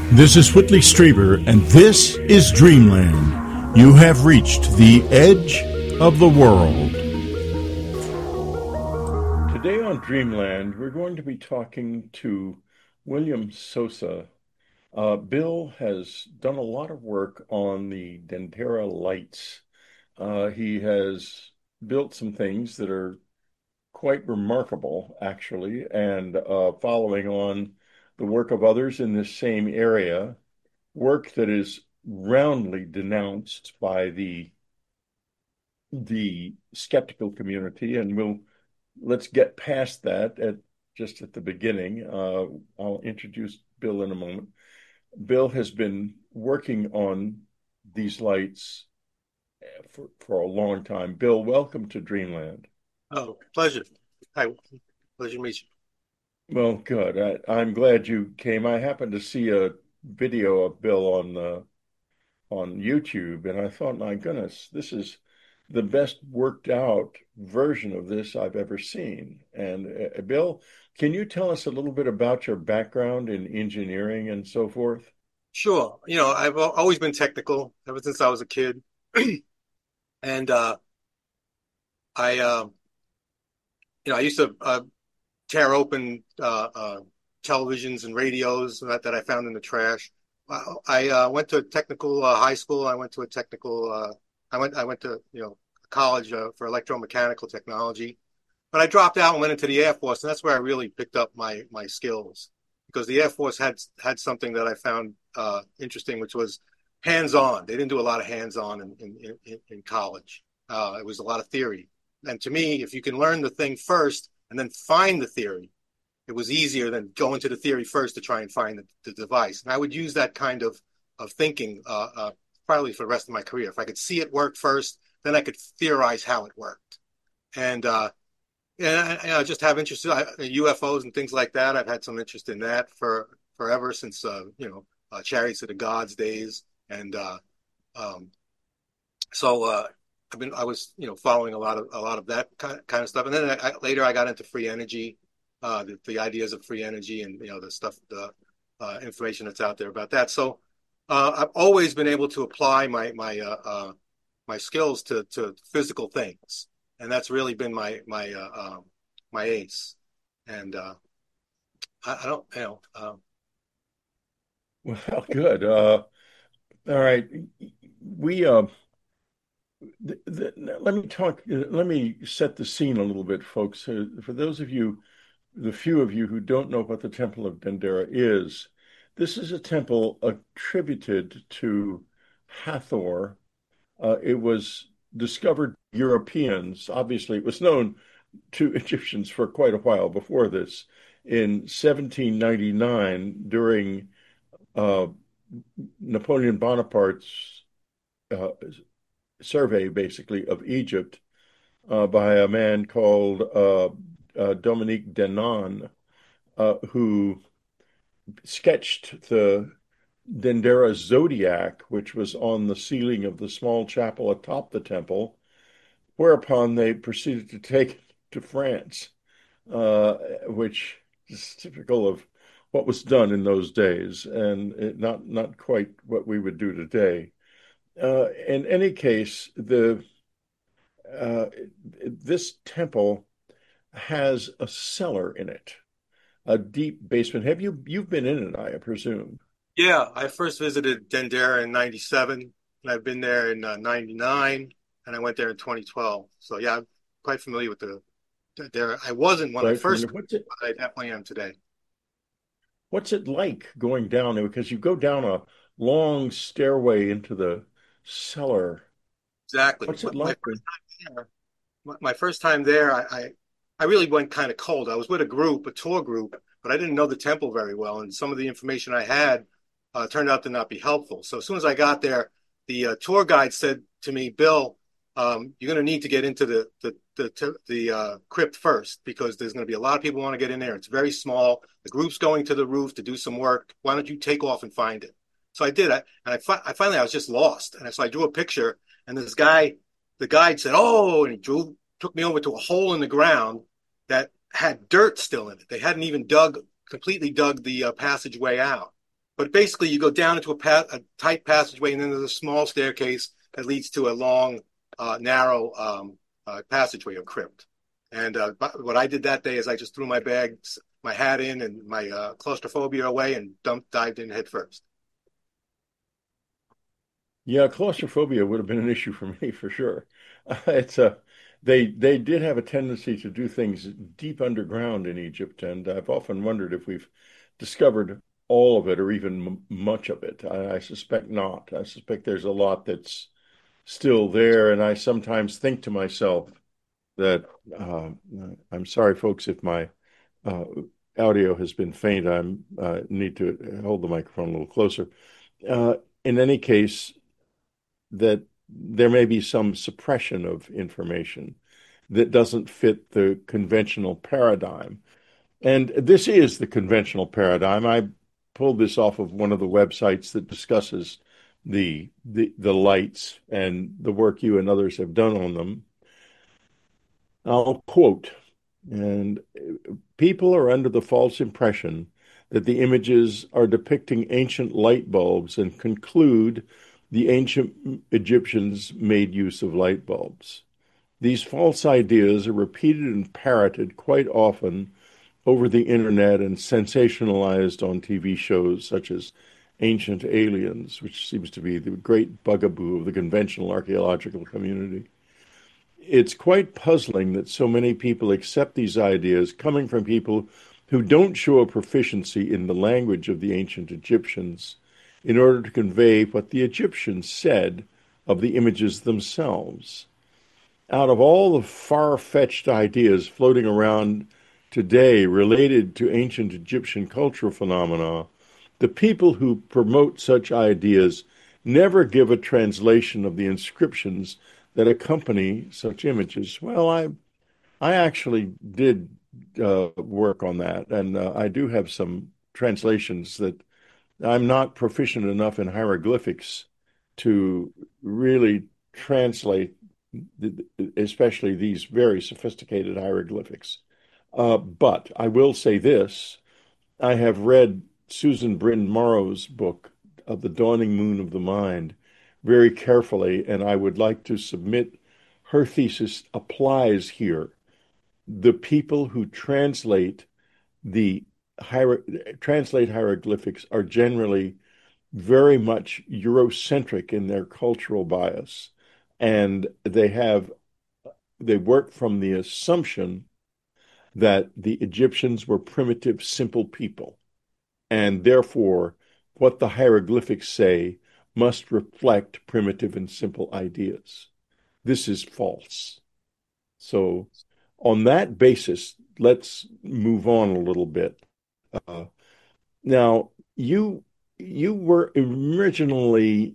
This is Whitley Strieber, and this is Dreamland. You have reached the edge of the world. Today on Dreamland, we're going to be talking to William Sosa. Bill has done a lot of work on the Dendera lights. He has built some things that are quite remarkable, actually, and following on the work of others in this same area, work that is roundly denounced by the skeptical community, and let's get past that just at the beginning. I'll introduce Bill in a moment. Bill has been working on these lights for a long time. Bill, welcome to Dreamland. Oh, pleasure. Hi, pleasure to meet you. Well, good. I'm glad you came. I happened to see a video of Bill on YouTube, and I thought, my goodness, this is the best worked out version of this I've ever seen. And Bill, can you tell us a little bit about your background in engineering and so forth? Sure. I've always been technical ever since I was a kid. And I I used to tear open televisions and radios that I found in the trash. I went to a technical high school. I went to a technical. I went to college for electromechanical technology, but I dropped out and went into the Air Force, and that's where I really picked up my skills, because the Air Force had something that I found interesting, which was hands-on. They didn't do a lot of hands-on in college. It was a lot of theory. And to me, if you can learn the thing first and then find the theory, it was easier than going to the theory first to try and find the device. And I would use that kind of thinking probably for the rest of my career. If I could see it work first, then I could theorize how it worked. And I just have interest in UFOs and things like that. I've had some interest in that forever, since Chariots of the Gods days. And so I was following a lot of that kind of stuff. And then later I got into free energy, the ideas of free energy, and the stuff, the information that's out there about that. So I've always been able to apply my skills to physical things, and that's really been my ace. And I don't Well, good. All right. We let me set the scene a little bit, folks. For those of you, the few of you who don't know what the Temple of Dendera is, this is a temple attributed to Hathor. It was discovered by Europeans. Obviously, it was known to Egyptians for quite a while before this. In 1799, during uh, Napoleon Bonaparte's uh, survey, basically, of Egypt by a man called Dominique Denon, who sketched the Dendera zodiac, which was on the ceiling of the small chapel atop the temple, whereupon they proceeded to take it to France, which is typical of what was done in those days, and not quite what we would do today. In any case, this temple has a cellar in it, a deep basement. You've been in it, I presume? Yeah, I first visited Dendera in '97, and I've been there in '99, and I went there in 2012. So yeah, I'm quite familiar with the Dendera. I wasn't when I Quite familiar. first, but I definitely am today. What's it like going down there? Because you go down a long stairway into the cellar. Exactly. What's it My like? first time there, my first time there, I really went kind of cold. I was with a tour group, but I didn't know the temple very well, and some of the information I had turned out to not be helpful. So as soon as I got there, the tour guide said to me, "Bill, you're going to need to get into the crypt first, because there's going to be a lot of people who want to get in there. It's very small. The group's going to the roof to do some work. Why don't you take off and find it?" So I did. I finally I was just lost, and so I drew a picture. And this guy, the guide said, "Oh," and took me over to a hole in the ground that had dirt still in it. They hadn't even completely dug the passageway out. But basically, you go down into a tight passageway, and then there's a small staircase that leads to a long, narrow passageway or crypt. And what I did that day is I just threw my bags, my hat in, and my claustrophobia away, and dived in head first. Yeah, claustrophobia would have been an issue for me for sure. It's a they did have a tendency to do things deep underground in Egypt, and I've often wondered if we've discovered all of it or even m much of it. I suspect not. I suspect there's a lot that's still there, and I sometimes think to myself that I'm sorry, folks, if my uh, audio has been faint. I'm need to hold the microphone a little closer. Uh, in any case, that there may be some suppression of information that doesn't fit the conventional paradigm. And this is the conventional paradigm. I pulled this off of one of the websites that discusses the lights and the work you and others have done on them. I'll quote, and people are under the false impression that the images are depicting ancient light bulbs and conclude the ancient Egyptians made use of light bulbs. These false ideas are repeated and parroted quite often over the internet and sensationalized on TV shows such as Ancient Aliens, which seems to be the great bugaboo of the conventional archaeological community. It's quite puzzling that so many people accept these ideas coming from people who don't show a proficiency in the language of the ancient Egyptians in order to convey what the Egyptians said of the images themselves. Out of all the far-fetched ideas floating around today related to ancient Egyptian cultural phenomena, the people who promote such ideas never give a translation of the inscriptions that accompany such images. Well, I actually did work on that, and I do have some translations that I'm not proficient enough in hieroglyphics to really translate, especially these very sophisticated hieroglyphics. But I will say this. I have read Susan Bryn Morrow's book of The Dawning Moon of the Mind very carefully, and I would like to submit her thesis applies here. The people who the hier translate hieroglyphics are generally very much Eurocentric in their cultural bias, and they work from the assumption that the Egyptians were primitive, simple people, and therefore what the hieroglyphics say must reflect primitive and simple ideas. This is false. So, on that basis, let's move on a little bit. Uh, now, you were originally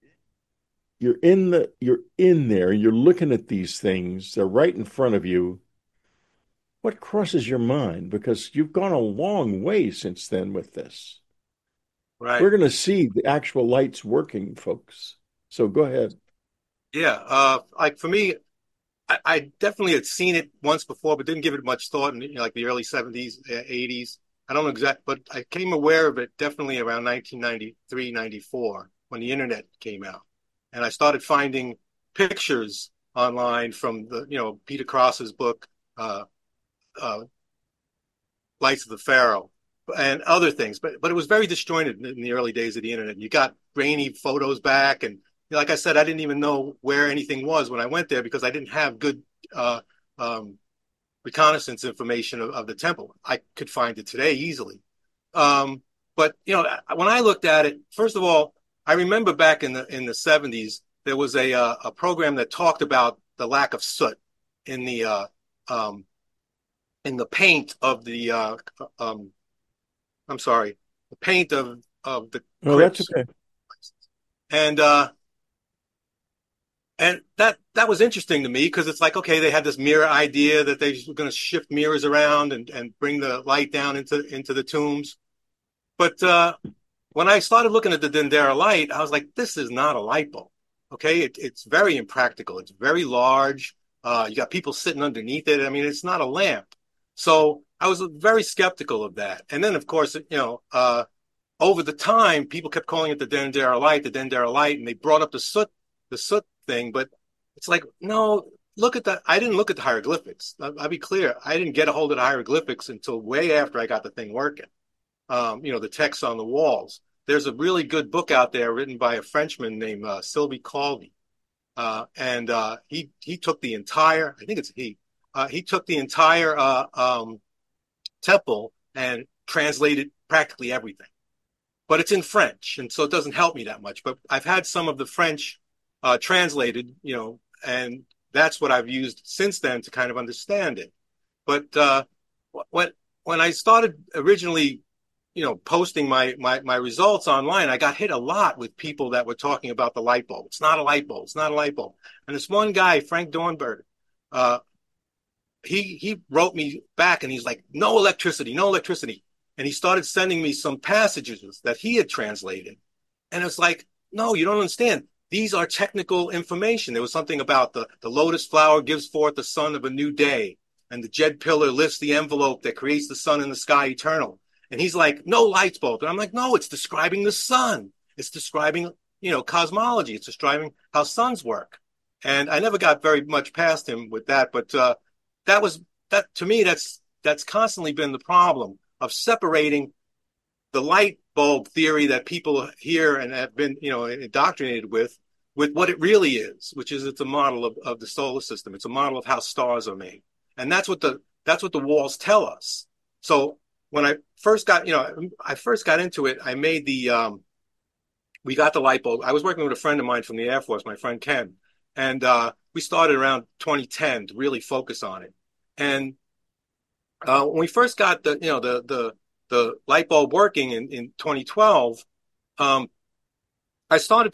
you're in there, you're looking at these things, they're right in front of you. What crosses your mind? Because you've gone a long way since then with this. We're Right. going to see the actual lights working, folks. So go ahead. Yeah. Like for me, I definitely had seen it once before, but didn't give it much thought in like the early 70s, 80s. I don't know exactly, but I came aware of it definitely around 1993, 94 when the internet came out. And I started finding pictures online from Peter Cross's book, uh, uh, Lights of the Pharaoh, and other things. But it was very disjointed in the early days of the internet. You got grainy photos back, and like I said, I didn't even know where anything was when I went there because I didn't have good uh, um, reconnaissance information of the temple. I could find it today easily. But when I looked at it, first of all, I remember back in the 70s there was a program that talked about the lack of soot in um, the paint of the I'm sorry, the paint of the Oh, that's crypts, okay. and that was interesting to me because it's like, okay, they had this mirror idea that they were going to shift mirrors around and bring the light down into the tombs. But when I started looking at the Dendera light, I was like, this is not a light bulb. Okay, it's very impractical. It's very large. You got people sitting underneath it. I mean, it's not a lamp. So I was very skeptical of that. And then, of course, over the time, people kept calling it the Dendera light, and they brought up the soot thing. But it's like, no, look at that. I didn't look at the hieroglyphics. I'll be clear. I didn't get a hold of the hieroglyphics until way after I got the thing working. The text on the walls. There's a really good book out there written by a Frenchman named Sylvie Caldy. And he took the entire, I think it's he took the entire temple and translated practically everything. But it's in French, and so it doesn't help me that much. But I've had some of the French translated, and that's what I've used since then to kind of understand it. But when I started originally, posting my results online, I got hit a lot with people that were talking about the light bulb. It's not a light bulb. It's not a light bulb. And this one guy, Frank Dornberg, he wrote me back, and he's like, no electricity, no electricity. And he started sending me some passages that he had translated. And it's like, no, you don't understand. These are technical information. There was something about the lotus flower gives forth the sun of a new day, and the jed pillar lifts the envelope that creates the sun in the sky eternal. And he's like, no light bulb. And I'm like, no, it's describing the sun. It's describing, cosmology. It's describing how suns work. And I never got very much past him with that. But that to me, that's constantly been the problem of separating the light bulb theory that people hear and have been, indoctrinated with what it really is, which is it's a model of the solar system. It's a model of how stars are made. And that's what the walls tell us. So when I first got into it, I made we got the light bulb. I was working with a friend of mine from the Air Force, my friend Ken, and we started around 2010 to really focus on it. And when we first got the light bulb working in 2012, I started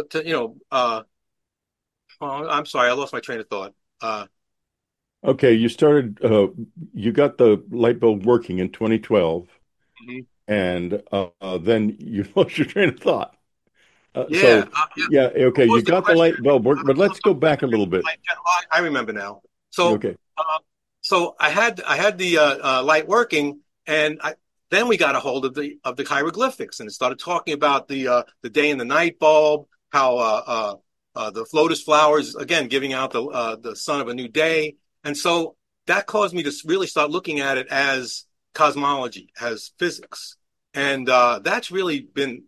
I'm sorry, I lost my train of thought. Okay, you got the light bulb working in 2012, Mm-hmm. and then you lost your train of thought. Yeah, Yeah, okay, what you was the got the question? light bulb working, but let's go back a little bit. I remember now. So, Okay. I had the light working, and then we got a hold of the hieroglyphics, and it started talking about the day and the night bulb, how the lotus flowers again giving out the sun of a new day, and so that caused me to really start looking at it as cosmology, as physics, and that's really been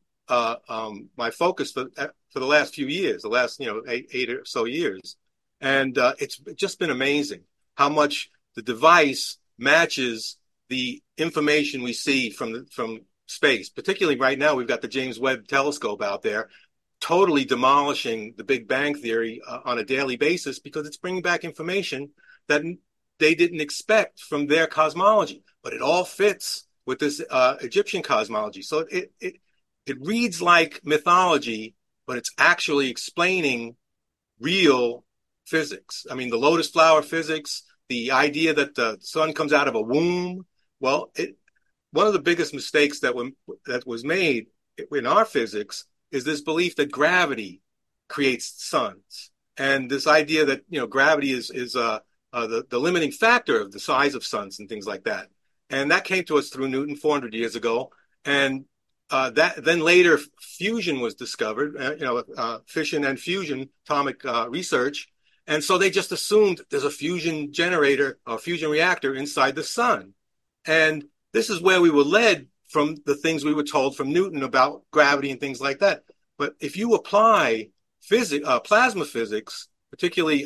my focus for the last few years, the last eight or so years, and it's just been amazing how much the device matches the information we see from space. Particularly right now, we've got the James Webb Telescope out there, totally demolishing the Big Bang Theory on a daily basis because it's bringing back information that they didn't expect from their cosmology. But it all fits with this Egyptian cosmology. So it reads like mythology, but it's actually explaining real physics. I mean, the lotus flower physics, the idea that the sun comes out of a womb. Well, one of the biggest mistakes that was made in our physics is this belief that gravity creates suns, and this idea that gravity is the limiting factor of the size of suns and things like that. And that came to us through Newton 400 years ago, and that then later fusion was discovered. Fission and fusion, atomic research. And so they just assumed there's a fusion generator or fusion reactor inside the sun. And this is where we were led from the things we were told from Newton about gravity and things like that. But if you apply plasma physics, particularly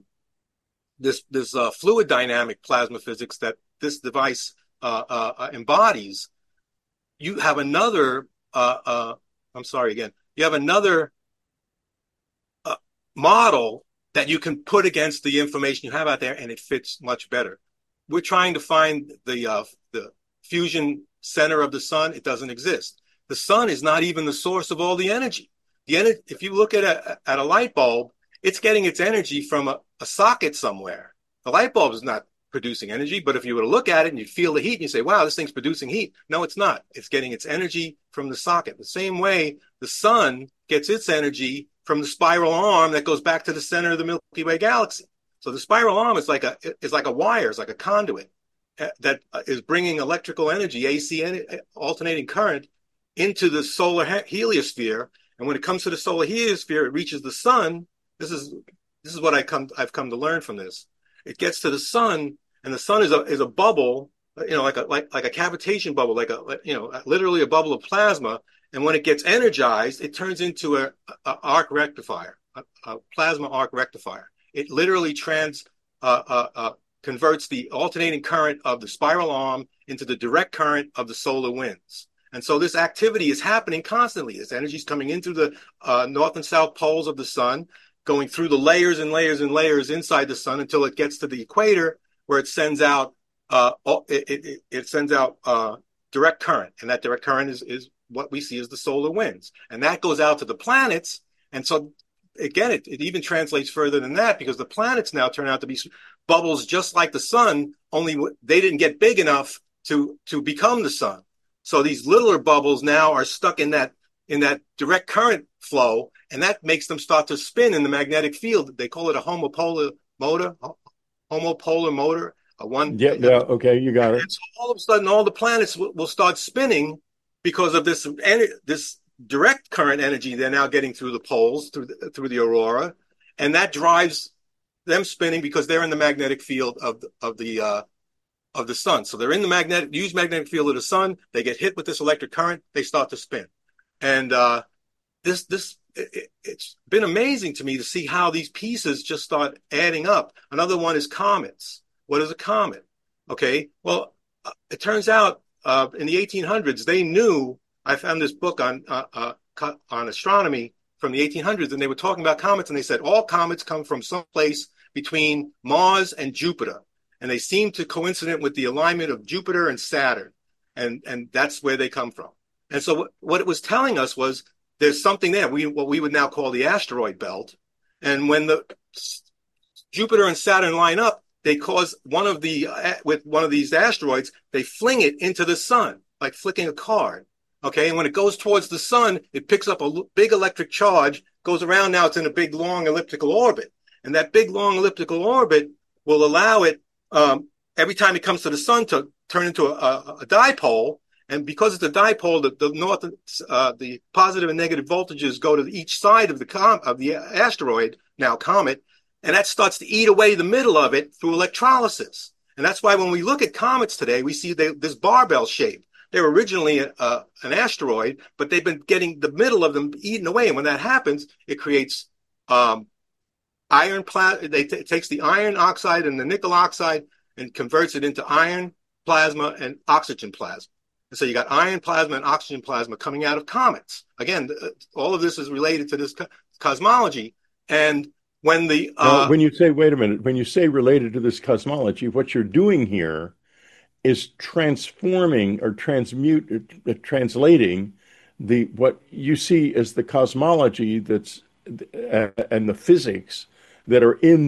this fluid dynamic plasma physics that this device embodies, you have another, I'm sorry again, you have another model that you can put against the information you have out there, and it fits much better. We're trying to find the fusion center of the sun. It doesn't exist. The sun is not even the source of all the energy. If you look at a light bulb, it's getting its energy from a socket somewhere. The light bulb is not producing energy, but if you were to look at it and you feel the heat and you say, wow, this thing's producing heat. No, it's not. It's getting its energy from the socket. The same way the sun gets its energy from the spiral arm that goes back to the center of the Milky Way galaxy. So the spiral arm is like a wire, it's like a conduit that is bringing electrical energy, AC alternating current, into the solar heliosphere. And when it comes to the solar heliosphere, it reaches the sun. This is what I've come to learn from this. It gets to the sun, and the sun is a bubble, like a cavitation bubble, literally a bubble of plasma. And when it gets energized, it turns into a arc rectifier, a plasma arc rectifier. It literally converts the alternating current of the spiral arm into the direct current of the solar winds. And so this activity is happening constantly. This energy is coming in through the north and south poles of the sun, going through the layers and layers and layers inside the sun until it gets to the equator, where it sends out direct current, and that direct current is what we see as the solar winds, and that goes out to the planets. And so again, it even translates further than that, because the planets now turn out to be bubbles just like the sun, only they didn't get big enough to become the sun. So these littler bubbles now are stuck in that direct current flow, and that makes them start to spin in the magnetic field. They call it a homopolar motor. Yeah, yeah, okay, you got it. And so all of a sudden, all the planets will start spinning because of this direct current energy they're now getting through the poles, through the aurora, and that drives them spinning because they're in the magnetic field of the sun. So they're in the huge magnetic field of the sun. They get hit with this electric current. They start to spin. And it's been amazing to me to see how these pieces just start adding up. Another one is comets. What is a comet? Okay, well, it turns out in the 1800s, they knew. I found this book on astronomy from the 1800s, and they were talking about comets, and they said all comets come from someplace between Mars and Jupiter, and they seem to coincident with the alignment of Jupiter and Saturn, and that's where they come from. And so what it was telling us was there's something there, what we would now call the asteroid belt, and when the Jupiter and Saturn line up, they cause with one of these asteroids, they fling it into the sun, like flicking a card. Okay, and when it goes towards the sun, it picks up a big electric charge, goes around. Now it's in a big, long elliptical orbit. And that big, long elliptical orbit will allow it, every time it comes to the sun, to turn into a dipole. And because it's a dipole, the positive and negative voltages go to each side of the asteroid, now comet, and that starts to eat away the middle of it through electrolysis. And that's why when we look at comets today, we see this barbell shape. They were originally an asteroid, but they've been getting the middle of them eaten away. And when that happens, it creates iron plasma. It takes the iron oxide and the nickel oxide and converts it into iron plasma and oxygen plasma. And so you got iron plasma and oxygen plasma coming out of comets. Again, all of this is related to this cosmology. And when when you say, wait a minute, when you say related to this cosmology, what you're doing here is transforming or translating what you see as the cosmology that's and the physics that are in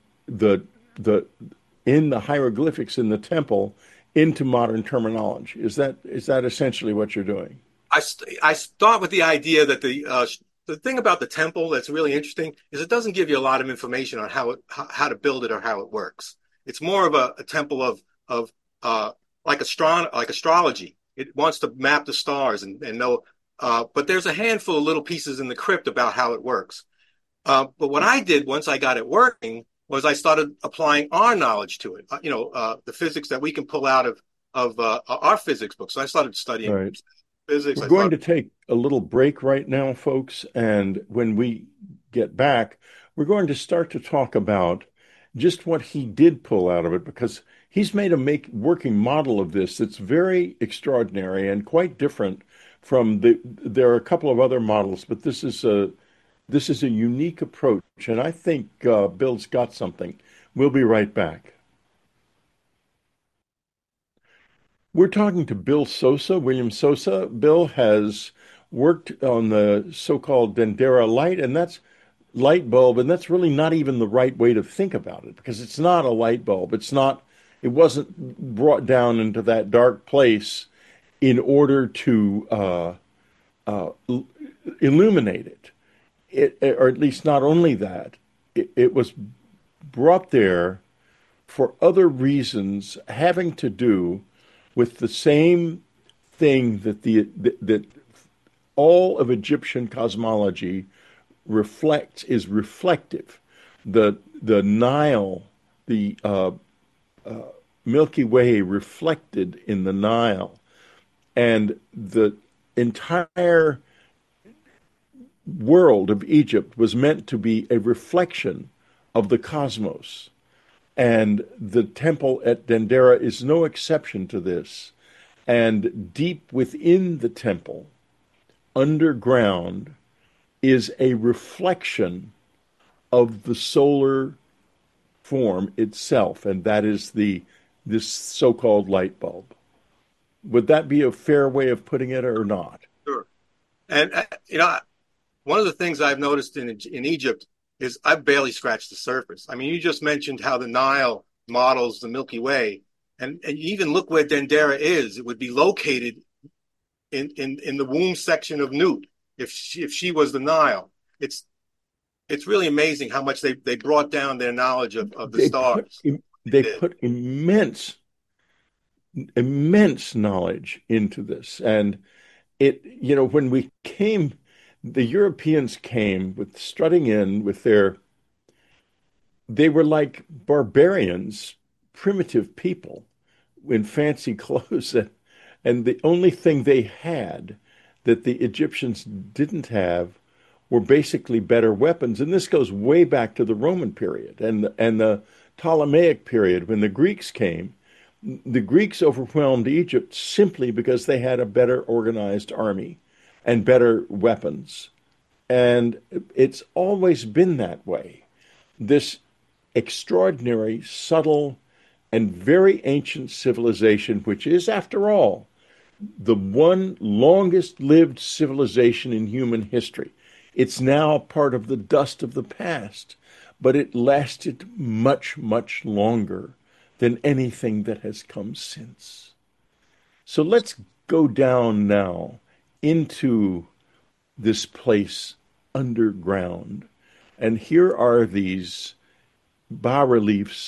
the hieroglyphics in the temple into modern terminology. Is that essentially what you're doing? I start with the idea that the thing about the temple that's really interesting is it doesn't give you a lot of information on how to build it or how it works. It's more of a temple of like astrology. It wants to map the stars and know. But there's a handful of little pieces in the crypt about how it works. But what I did once I got it working was I started applying our knowledge to it. The physics that we can pull out of our physics books. So I started studying Right. physics. We're going to take a little break right now, folks, and when we get back, we're going to start to talk about just what he did pull out of it, because he's made a working model of this that's very extraordinary and quite different from there are a couple of other models, but this is a unique approach, and I think Bill's got something. We'll be right back. We're talking to Bill Sosa, William Sosa. Bill has worked on the so-called Dendera light bulb, and that's really not even the right way to think about it, because it's not a light bulb. It wasn't brought down into that dark place in order to illuminate it. Or at least not only that, it was brought there for other reasons having to do with the same thing that all of Egyptian cosmology is reflective. The Nile, the Milky Way reflected in the Nile, and the entire world of Egypt was meant to be a reflection of the cosmos. And the temple at Dendera is no exception to this. And deep within the temple, underground, is a reflection of the solar form itself, and that is this so-called light bulb. Would that be a fair way of putting it or not? Sure. And one of the things I've noticed in Egypt is I've barely scratched the surface. I mean, you just mentioned how the Nile models the Milky Way, and you even look where Dendera is. It would be located in the womb section of Nut if she was the Nile. It's really amazing how much they brought down their knowledge of the They put stars. they put immense knowledge into this, and when we came, the Europeans came with strutting in with they were like barbarians, primitive people in fancy clothes, and the only thing they had that the Egyptians didn't have were basically better weapons. And this goes way back to the Roman period and the Ptolemaic period when the Greeks came. The Greeks overwhelmed Egypt simply because they had a better organized army and better weapons. And it's always been that way. This extraordinary, subtle, and very ancient civilization, which is, after all, the one longest lived civilization in human history. It's now part of the dust of the past, but it lasted much, much longer than anything that has come since. So let's go down now into this place underground. And here are these bas-reliefs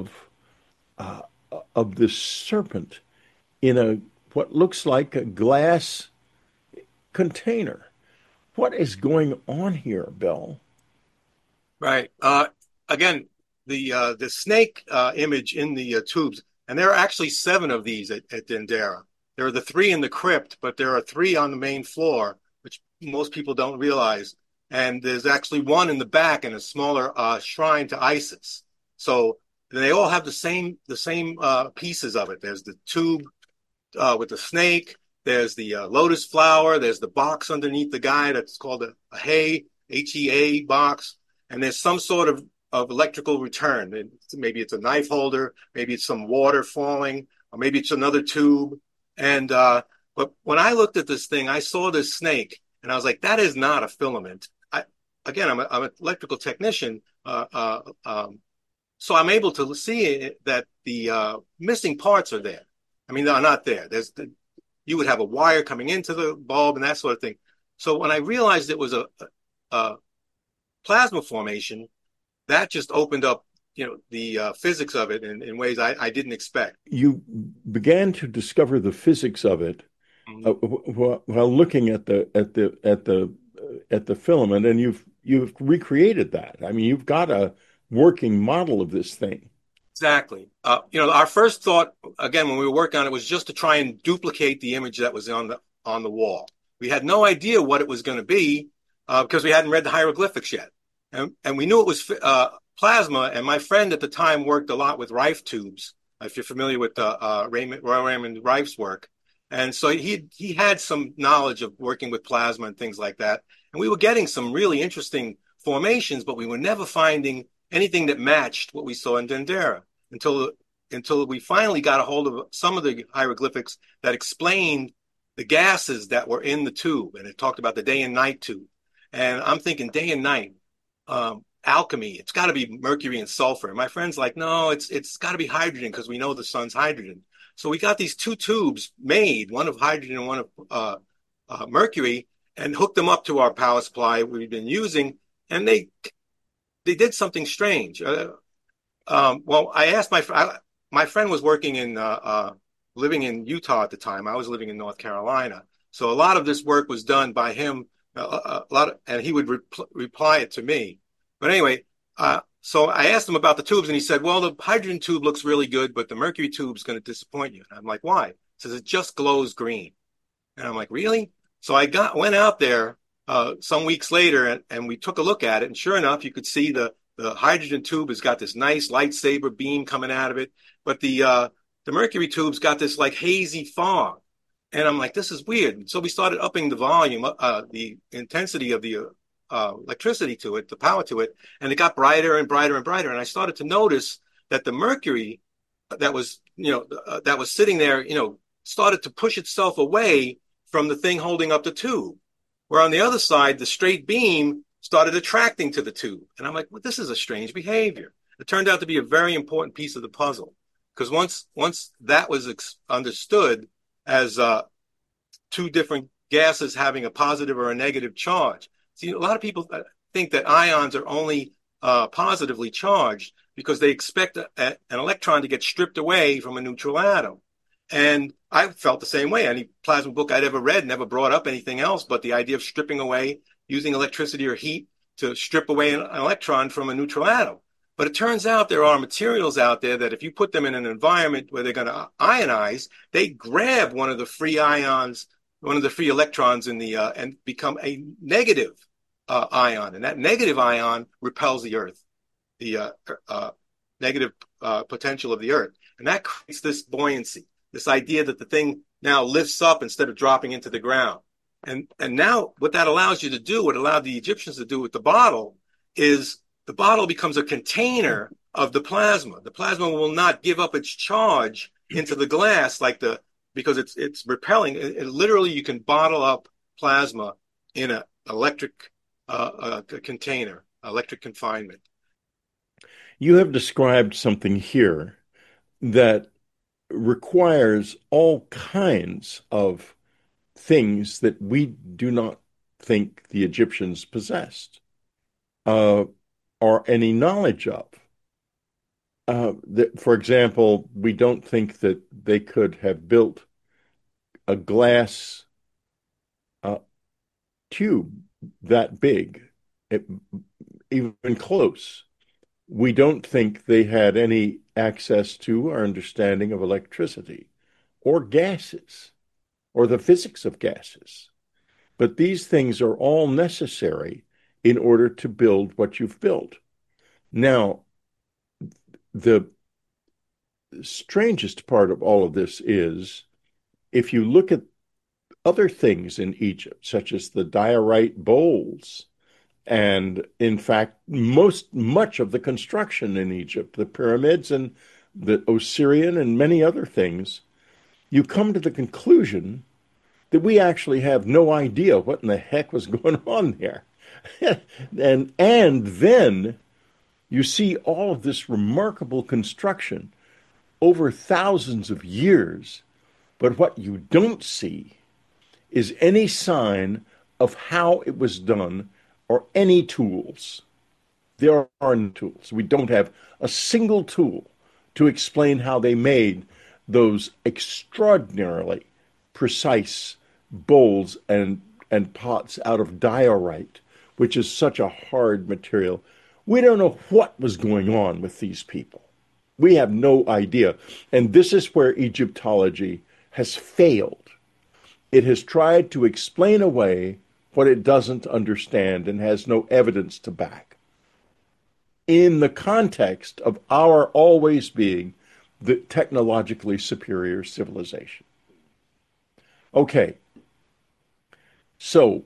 of this serpent in a what looks like a glass container. What is going on here, Bill? Right. Again, the snake image in the tubes, and there are actually 7 of these at Dendera. There are the 3 in the crypt, but there are 3 on the main floor, which most people don't realize. And there's actually 1 in the back in a smaller shrine to Isis. So they all have the same pieces of it. There's the tube with the snake. There's the lotus flower. There's the box underneath the guy that's called a HEA box. And there's some sort of electrical return. Maybe it's a knife holder. Maybe it's some water falling. Or maybe it's another tube. And but when I looked at this thing, I saw this snake. And I was like, that is not a filament. I'm an electrical technician. So I'm able to see that the missing parts are there. I mean, they're not there. You would have a wire coming into the bulb and that sort of thing. So when I realized it was a plasma formation, that just opened up, the physics of it in ways I didn't expect. You began to discover the physics of it while looking at the filament, and you've recreated that. I mean, you've got a working model of this thing. Exactly. Our first thought, again, when we were working on it, was just to try and duplicate the image that was on the wall. We had no idea what it was going to be because we hadn't read the hieroglyphics yet, and we knew it was plasma. And my friend at the time worked a lot with Rife tubes. If you're familiar with Roy Raymond Rife's work, and so he had some knowledge of working with plasma and things like that. And we were getting some really interesting formations, but we were never finding anything that matched what we saw in Dendera until we finally got a hold of some of the hieroglyphics that explained the gases that were in the tube. And it talked about the day and night tube. And I'm thinking day and night, alchemy, it's got to be mercury and sulfur. And my friend's like, no, it's got to be hydrogen because we know the sun's hydrogen. So we got these 2 tubes made, one of hydrogen and one of mercury, and hooked them up to our power supply we've been using. And they did something strange. Well, I asked my friend was working living in Utah at the time. I was living in North Carolina. So a lot of this work was done by him, a lot of, and he would reply it to me. But anyway, so I asked him about the tubes, and he said, "Well, the hydrogen tube looks really good, but the mercury tube is going to disappoint you." And I'm like, "Why?" He says, "It just glows green." And I'm like, "Really?" So I went out there some weeks later, and we took a look at it, and sure enough, you could see the hydrogen tube has got this nice lightsaber beam coming out of it, but the mercury tube's got this like hazy fog. And I'm like, this is weird. So we started upping the volume, the intensity of the electricity to it, the power to it, and it got brighter and brighter and brighter. And I started to notice that the mercury that was sitting there, started to push itself away from the thing holding up the tube. Where on the other side, the straight beam started attracting to the tube. And I'm like, well, this is a strange behavior. It turned out to be a very important piece of the puzzle. Because once that was understood as two different gases having a positive or a negative charge. See, a lot of people think that ions are only positively charged because they expect an electron to get stripped away from a neutral atom. And I felt the same way. Any plasma book I'd ever read never brought up anything else but the idea of stripping away, using electricity or heat to strip away an electron from a neutral atom. But it turns out there are materials out there that if you put them in an environment where they're going to ionize, they grab one of the free ions, one of the free electrons in the and become a negative ion, and that negative ion repels the Earth, the negative potential of the Earth, and that creates this buoyancy, this idea that the thing now lifts up instead of dropping into the ground. And now what that allows you to do, what allowed the Egyptians to do with the bottle, is the bottle becomes a container of the plasma. The plasma will not give up its charge into the glass because it's repelling. Literally, you can bottle up plasma in an electric container, electric confinement. You have described something here that requires all kinds of things that we do not think the Egyptians possessed uh, or any knowledge of. For example, we don't think that they could have built a glass uh, tube that big, it, even close. We don't think they had any access to or understanding of electricity or gases or the physics of gases. But these things are all necessary in order to build what you've built. Now, the strangest part of all of this is if you look at other things in Egypt, such as the diorite bowls, and in fact, much of the construction in Egypt, the pyramids and the Osirian and many other things, you come to the conclusion that we actually have no idea what in the heck was going on there. and then you see all of this remarkable construction over thousands of years, but what you don't see is any sign of how it was done or any tools. There are no tools. We don't have a single tool to explain how they made those extraordinarily precise bowls and pots out of diorite, which is such a hard material. We don't know what was going on with these people. We have no idea. And this is where Egyptology has failed. It has tried to explain away what it doesn't understand and has no evidence to back in the context of our always being the technologically superior civilization. Okay, so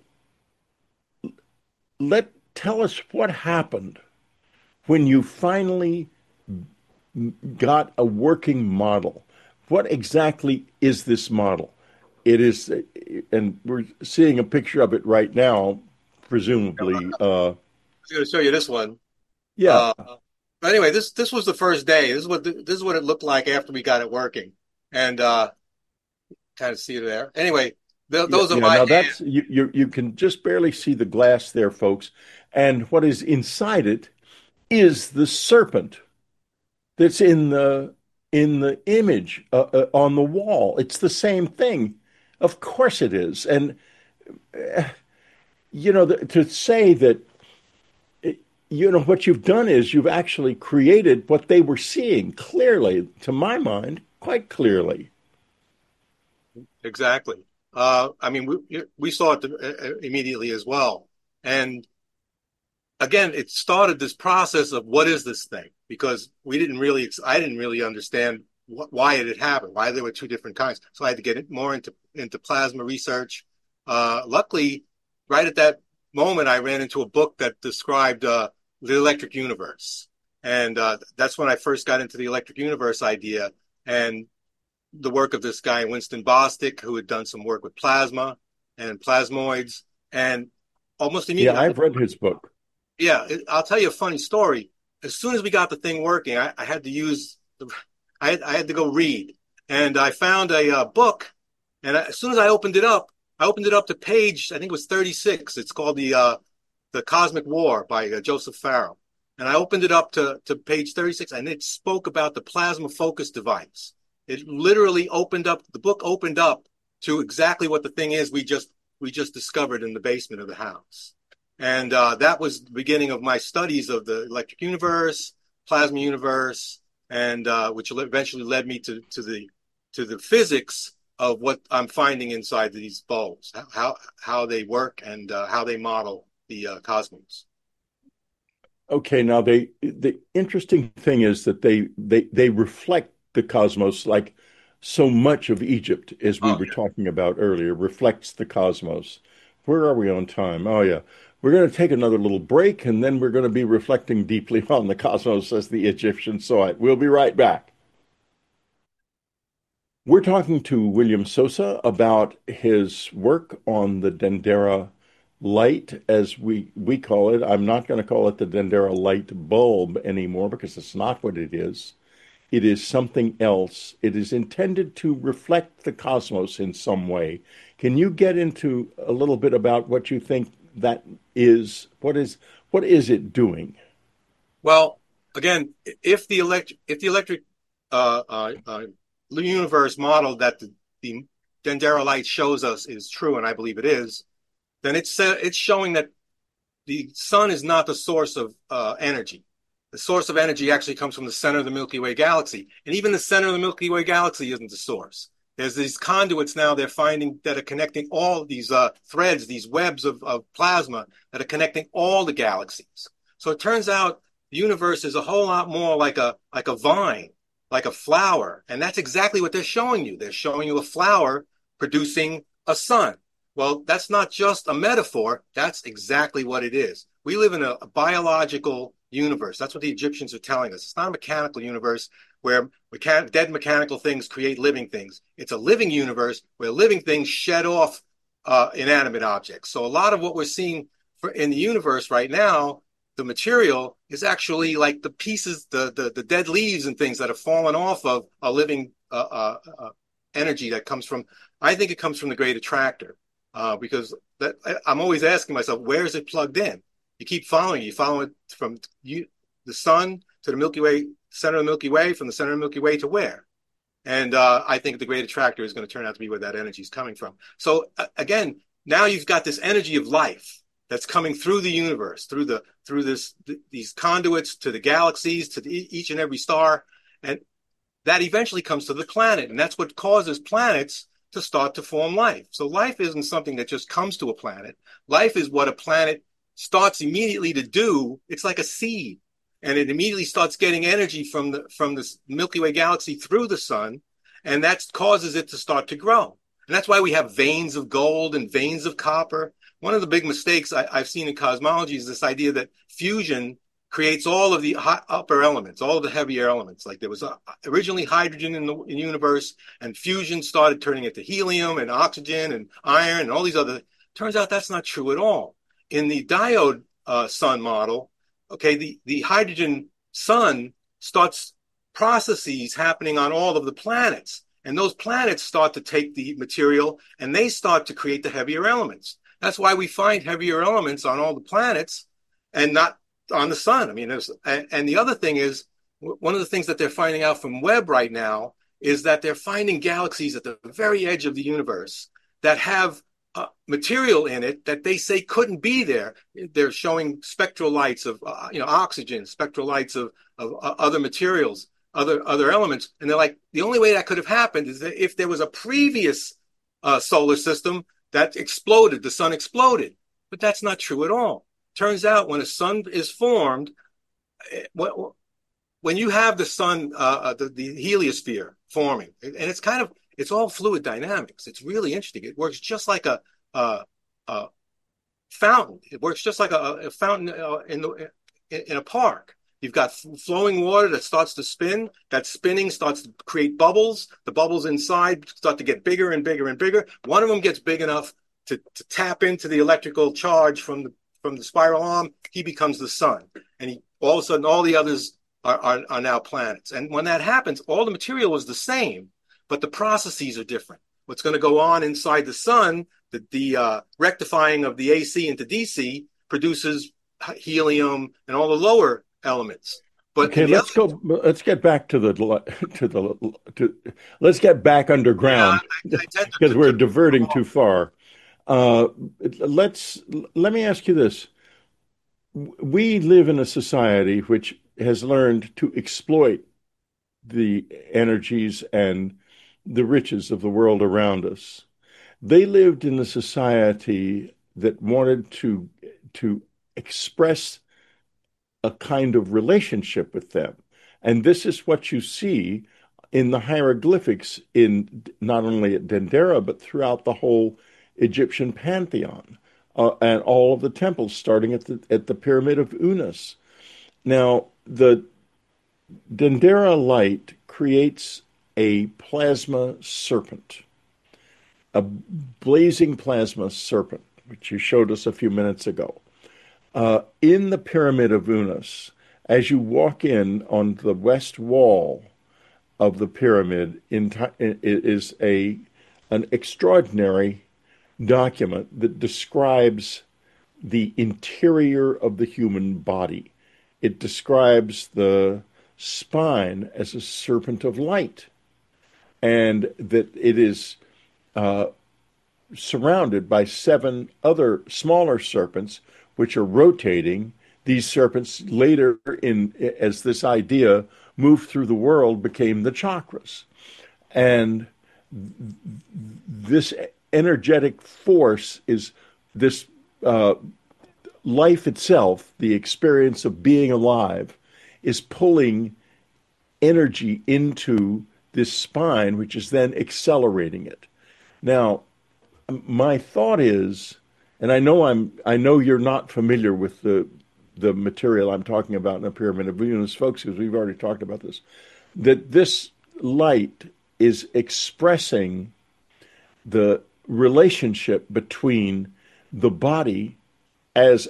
tell us what happened when you finally got a working model. What exactly is this model? It is, and we're seeing a picture of it right now, presumably. I was going to show you this one. Yeah, Uh, but anyway, this was the first day. This is what it looked like after we got it working, and kind of see it there. Anyway, yeah, those are yeah. my Now hands. that's you can just barely see the glass there, folks. And what is inside it is the serpent that's in the image on the wall. It's the same thing. Of course it is. And, to say that, what you've done is you've actually created what they were seeing clearly, to my mind, quite clearly. Exactly. I mean, we saw it immediately as well. And again, it started this process of what is this thing? Because I didn't really understand why it had happened, why there were two different kinds. So I had to get more into plasma research. Luckily, right at that moment, I ran into a book that described the electric universe. And that's when I first got into the electric universe idea and the work of this guy, Winston Bostic, who had done some work with plasma and plasmoids. And almost Yeah, immediately, I've read his book. yeah, I'll tell you a funny story. As soon as we got the thing working, I had to I had to go read, and I found a book. And as soon as I opened it up to page, I think it was 36. It's called the Cosmic War by Joseph Farrell. And I opened it up to page 36, and it spoke about the plasma focus device. It literally opened up, the book opened up to exactly what the thing is we just discovered in the basement of the house. And that was the beginning of my studies of the electric universe, plasma universe, and which eventually led me to the physics of what I'm finding inside these bulbs, how they work and how they model the cosmos. Okay, now the interesting thing is that they reflect the cosmos like so much of Egypt, as we Oh were yeah. talking about earlier, reflects the cosmos. Where are we on time? Oh yeah. We're going to take another little break and then we're going to be reflecting deeply on the cosmos as the Egyptians saw it. We'll be right back. We're talking to William Sosa about his work on the Dendera light, as we call it. I'm not going to call it the Dendera light bulb anymore because it's not what it is. It is something else. It is intended to reflect the cosmos in some way. Can you get into a little bit about what you think that is? What is it doing? Well, again, if the electric uh, uh, uh, universe model that the Dendera light shows us is true, and I believe it is, then it's showing that the sun is not the source of energy. The source of energy actually comes from the center of the Milky Way galaxy. And even the center of the Milky Way galaxy isn't the source. There's these conduits now they're finding that are connecting all these threads, these webs of plasma that are connecting all the galaxies. So it turns out the universe is a whole lot more like a vine, like a flower. And that's exactly what they're showing you. They're showing you a flower producing a sun. Well, that's not just a metaphor. That's exactly what it is. We live in a biological universe. That's what the Egyptians are telling us. It's not a mechanical universe where dead mechanical things create living things. It's a living universe where living things shed off inanimate objects. So a lot of what we're seeing in the universe right now, the material is actually like the pieces, the dead leaves and things that have fallen off of a living energy that comes from, I think it comes from the great attractor. Because I'm always asking myself, where is it plugged in? You keep following, you follow it from the sun to the Milky Way, center of the Milky Way, from the center of the Milky Way to where? And I think the great attractor is going to turn out to be where that energy is coming from. So again, now you've got this energy of life that's coming through the universe, these conduits to the galaxies, to each and every star, and that eventually comes to the planet, and that's what causes planets to start to form life. So life isn't something that just comes to a planet. Life is what a planet starts immediately to do. It's like a seed, and it immediately starts getting energy from the Milky Way galaxy through the sun, and that causes it to start to grow. And that's why we have veins of gold and veins of copper. One of the big mistakes I've seen in cosmology is this idea that fusion creates all of the upper elements, all of the heavier elements. Like there was originally hydrogen in the universe, and fusion started turning into helium and oxygen and iron and all these other. Turns out that's not true at all. In the diode sun model, okay, the hydrogen sun starts processes happening on all of the planets. And those planets start to take the material and they start to create the heavier elements. That's why we find heavier elements on all the planets and not on the sun. I mean, and the other thing is, one of the things that they're finding out from Webb right now is that they're finding galaxies at the very edge of the universe that have material in it that they say couldn't be there. They're showing spectral lights of oxygen, spectral lights of other materials, other elements, and they're like, the only way that could have happened is that if there was a previous solar system that exploded, the sun exploded. But that's not true at all. Turns out when a sun is formed, when you have the sun, the heliosphere forming, and it's all fluid dynamics. It's really interesting. It works just like a fountain. It works just like a fountain in a park. You've got flowing water that starts to spin. That spinning starts to create bubbles. The bubbles inside start to get bigger and bigger and bigger. One of them gets big enough to tap into the electrical charge from the spiral arm. He becomes the sun, and all of a sudden, all the others are now planets. And when that happens, all the material is the same, but the processes are different. What's going to go on inside the sun, the rectifying of the AC into DC produces helium and all the lower elements. But okay, let's go. Let's get back let's get back underground because we're diverting too far. Let me ask you this. We live in a society which has learned to exploit the energies and the riches of the world around us. They lived in a society that wanted to express a kind of relationship with them. And this is what you see in the hieroglyphics in not only at Dendera, but throughout the whole Egyptian pantheon, and all of the temples, starting at the Pyramid of Unas. Now, the Dendera light creates a plasma serpent, a blazing plasma serpent, which you showed us a few minutes ago. In the Pyramid of Unas, as you walk in on the west wall of the pyramid, is an extraordinary document that describes the interior of the human body. It describes the spine as a serpent of light, and that it is surrounded by 7 other smaller serpents, which are rotating. These serpents later, as this idea moved through the world, became the chakras. And this energetic force is this life itself, the experience of being alive, is pulling energy into this spine, which is then accelerating it. Now, my thought is, and I know you're not familiar with the material I'm talking about in the Pyramid of Venus, folks, because we've already talked about this, that this light is expressing the relationship between the body as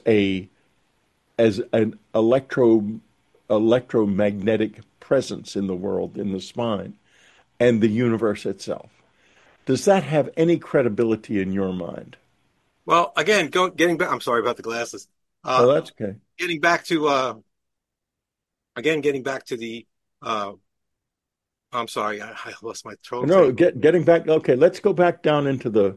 an electromagnetic presence in the world, in the spine, and the universe itself. Does that have any credibility in your mind? Well, again, getting back. I'm sorry about the glasses. Oh, that's okay. Getting back to getting back to the. I'm sorry, I lost my throat. No, getting back. Okay, let's go back down into the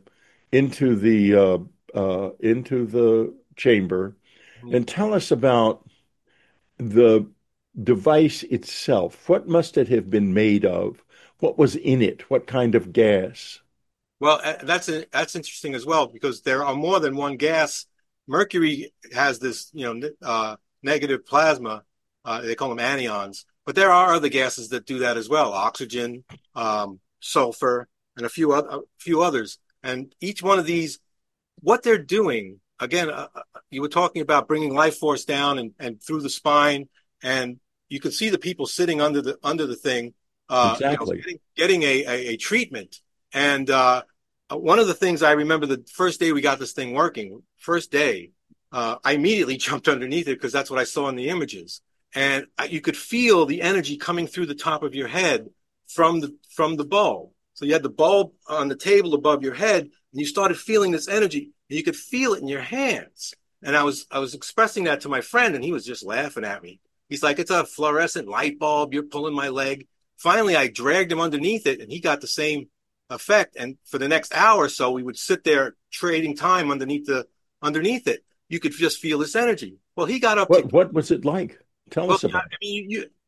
chamber, and tell us about the device itself. What must it have been made of? What was in it? What kind of gas? Well, that's interesting as well, because there are more than one gas. Mercury has this, negative plasma. They call them anions, but there are other gases that do that as well: oxygen, sulfur, and a few others. And each one of these, what they're doing, again, you were talking about bringing life force down and through the spine, and you could see the people sitting under the thing, exactly, getting a treatment. And one of the things I remember, the first day we got this thing working, first day, I immediately jumped underneath it because that's what I saw in the images. And you could feel the energy coming through the top of your head from the bulb. So you had the bulb on the table above your head, and you started feeling this energy, and you could feel it in your hands. And I was expressing that to my friend, and he was just laughing at me. He's like, "It's a fluorescent light bulb. You're pulling my leg." Finally, I dragged him underneath it, and he got the same effect. And for the next hour or so, we would sit there trading time underneath it. You could just feel this energy. Well, he got up to, What was it like? Tell well, us I about it. mean,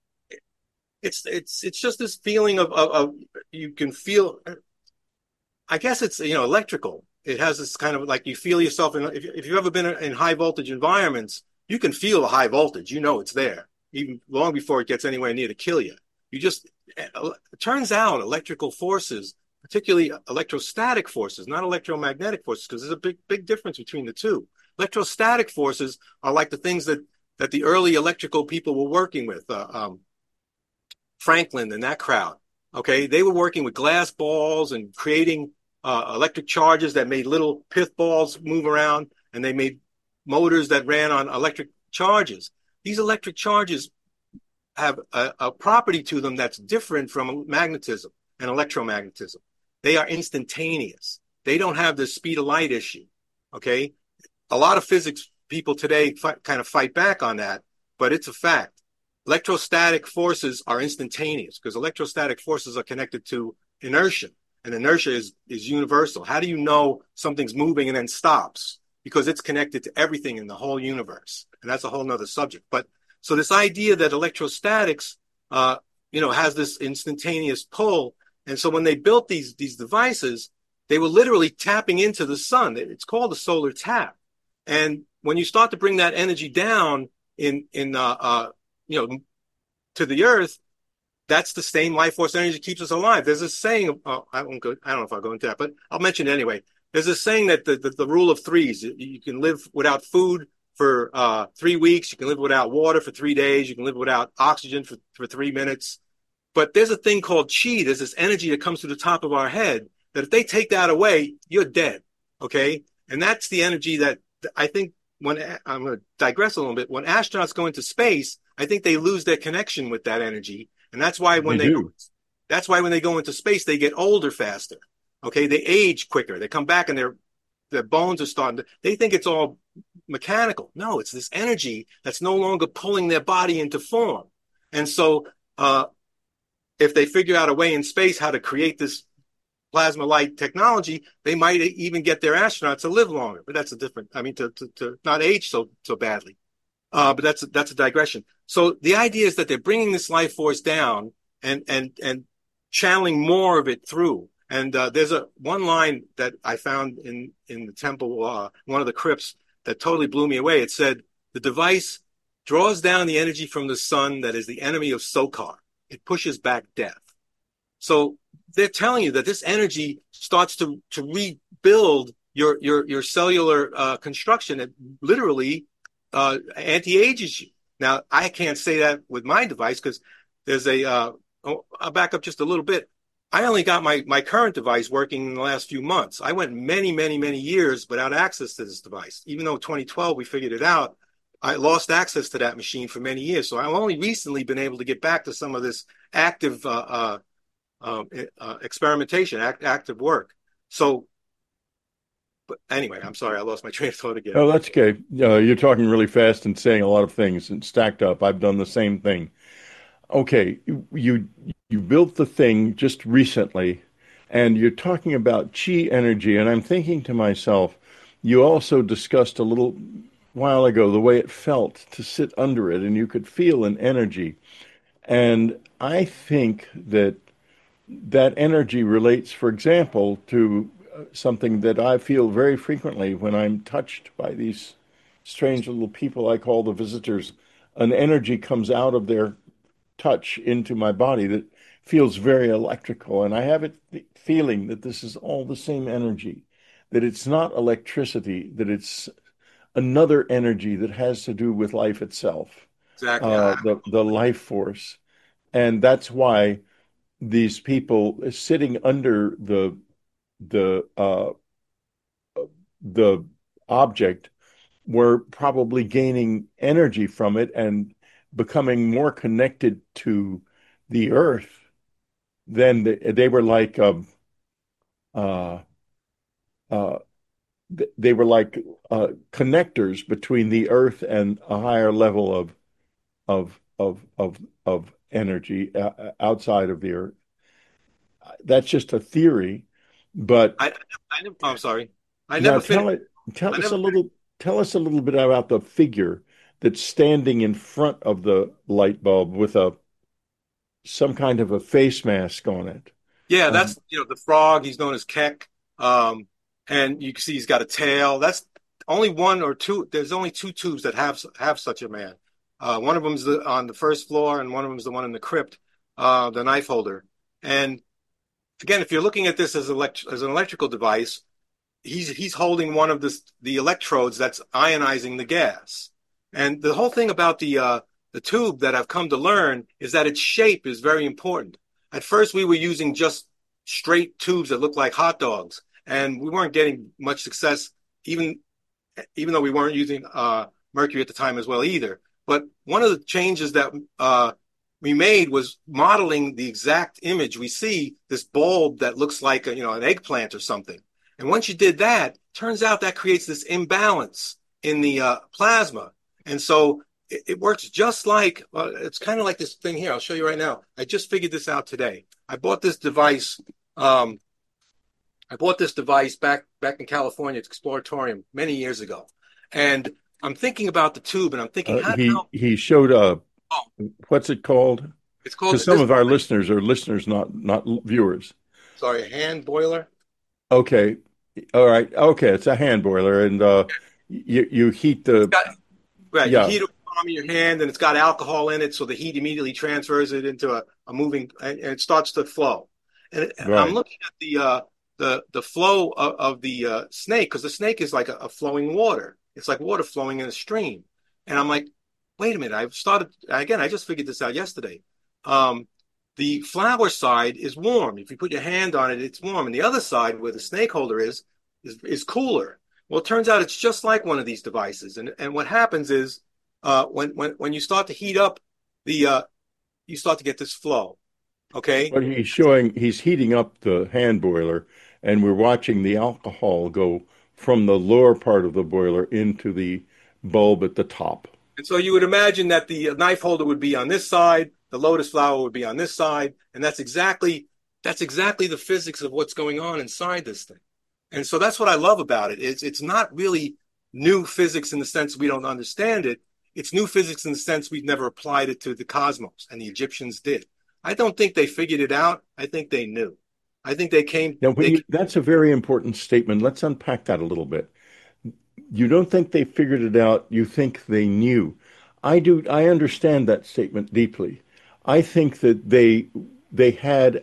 it's just this feeling of you can feel. I guess it's electrical. It has this kind of like you feel yourself in. If you've ever been in high voltage environments, you can feel the high voltage. You know it's there even long before it gets anywhere near to kill you. You just it turns out electrical forces, particularly electrostatic forces, not electromagnetic forces, because there's a big difference between the two. Electrostatic forces are like the things that the early electrical people were working with. Franklin and that crowd. Okay, they were working with glass balls and creating electric charges that made little pith balls move around, and they made motors that ran on electric charges. These electric charges have a property to them that's different from magnetism and electromagnetism. They are instantaneous. They don't have the speed of light issue. Okay, a lot of physics people today kind of fight back on that, but it's a fact. Electrostatic forces are instantaneous because electrostatic forces are connected to inertia, and inertia is universal. How do you know something's moving and then stops? Because it's connected to everything in the whole universe, and that's a whole nother subject. But so this idea that electrostatics, has this instantaneous pull, and so when they built these devices, they were literally tapping into the sun. It's called a solar tap, and when you start to bring that energy down to the earth, that's the same life force energy that keeps us alive. There's a saying, I don't know if I'll go into that, but I'll mention it anyway. There's a saying that the rule of threes, you can live without food for 3 weeks. You can live without water for 3 days. You can live without oxygen for 3 minutes. But there's a thing called chi. There's this energy that comes to the top of our head that if they take that away, you're dead. Okay. And that's the energy that I think when I'm going to digress a little bit, when astronauts go into space, I think they lose their connection with that energy. And that's why They do. when they go into space, they get older faster. Okay. They age quicker. They come back and their bones are they think it's all mechanical. No, it's this energy that's no longer pulling their body into form. And so, if they figure out a way in space how to create this plasma light technology, they might even get their astronauts to live longer. But that's a different, I mean, to not age so badly. But that's a digression. So the idea is that they're bringing this life force down and channeling more of it through. And there's one line that I found in the temple, one of the crypts, that totally blew me away. It said, the device draws down the energy from the sun that is the enemy of Sokar. It pushes back death. So they're telling you that this energy starts to rebuild your cellular construction. It literally anti-ages you. Now, I can't say that with my device because there's I'll back up just a little bit. I only got my current device working in the last few months. I went many, many, many years without access to this device. Even though 2012 we figured it out, I lost access to that machine for many years. So I've only recently been able to get back to some of this active experimentation, active work. So, but anyway, I'm sorry, I lost my train of thought again. Oh, that's okay. You're talking really fast and saying a lot of things and stacked up. I've done the same thing. Okay, you built the thing just recently, and you're talking about chi energy, and I'm thinking to myself, you also discussed a little while ago the way it felt to sit under it, and you could feel an energy. And I think that that energy relates, for example, to something that I feel very frequently when I'm touched by these strange little people I call the visitors. An energy comes out of their touch into my body that feels very electrical. And I have it feeling that this is all the same energy, that it's not electricity, that it's another energy that has to do with life itself, Exactly. the life force. And that's why these people sitting under the the object were probably gaining energy from it and becoming more connected to the earth than they were like uh, uh, they were like connectors between the earth and a higher level of energy outside of the earth. That's just a theory, But I, I'm sorry. I now never finished. tell I us never a finished. little tell us a little bit about the figure that's standing in front of the light bulb with a some kind of a face mask on it. Yeah, Um, that's the frog. He's known as Keck, um, and you can see he's got a tail. That's only one or two. There's only two tubes that have such a man. One of them's on the first floor, and one of them's the one in the crypt, the knife holder. And again, if you're looking at this as an electrical device, he's holding one of the electrodes that's ionizing the gas. And the whole thing about the tube that I've come to learn is that its shape is very important. At first, we were using just straight tubes that looked like hot dogs, and we weren't getting much success, even even though we weren't using mercury at the time as well either. But one of the changes that we made was modeling the exact image. We see this bulb that looks like an eggplant or something. And once you did that, turns out that creates this imbalance in the plasma. And so it works just like it's kind of like this thing here. I'll show you right now. I just figured this out today. I bought this device. I bought this device back in California at Exploratorium many years ago, and I'm thinking about the tube, and I'm thinking, he showed a oh, what's it called? it's called Because some this. of our listeners are listeners, not viewers. Sorry, a hand boiler. Okay, all right, okay, it's a hand boiler, and you heat It's the got right. You yeah, heat it with the palm of your hand, and it's got alcohol in it, so the heat immediately transfers it into a moving, and it starts to flow. And I'm right. looking at the flow of the snake because the snake is like a flowing water. It's like water flowing in a stream. And I'm like, wait a minute. I've started again. I just figured this out yesterday. Um, the flower side is warm. If you put your hand on it, it's warm, and the other side where the snake holder is cooler. Well, it turns out it's just like one of these devices. And what happens is when you start to heat up you start to get this flow. Okay. But he's heating up the hand boiler, and we're watching the alcohol go from the lower part of the boiler into the bulb at the top. And so you would imagine that the knife holder would be on this side, the lotus flower would be on this side, and that's exactly the physics of what's going on inside this thing. And so that's what I love about it. It's not really new physics in the sense we don't understand it. It's new physics in the sense we've never applied it to the cosmos, and the Egyptians did. I don't think they figured it out. I think they knew. I think Now, they that's a very important statement. Let's unpack that a little bit. You don't think they figured it out, you think they knew. I do, I understand that statement deeply. I think that they had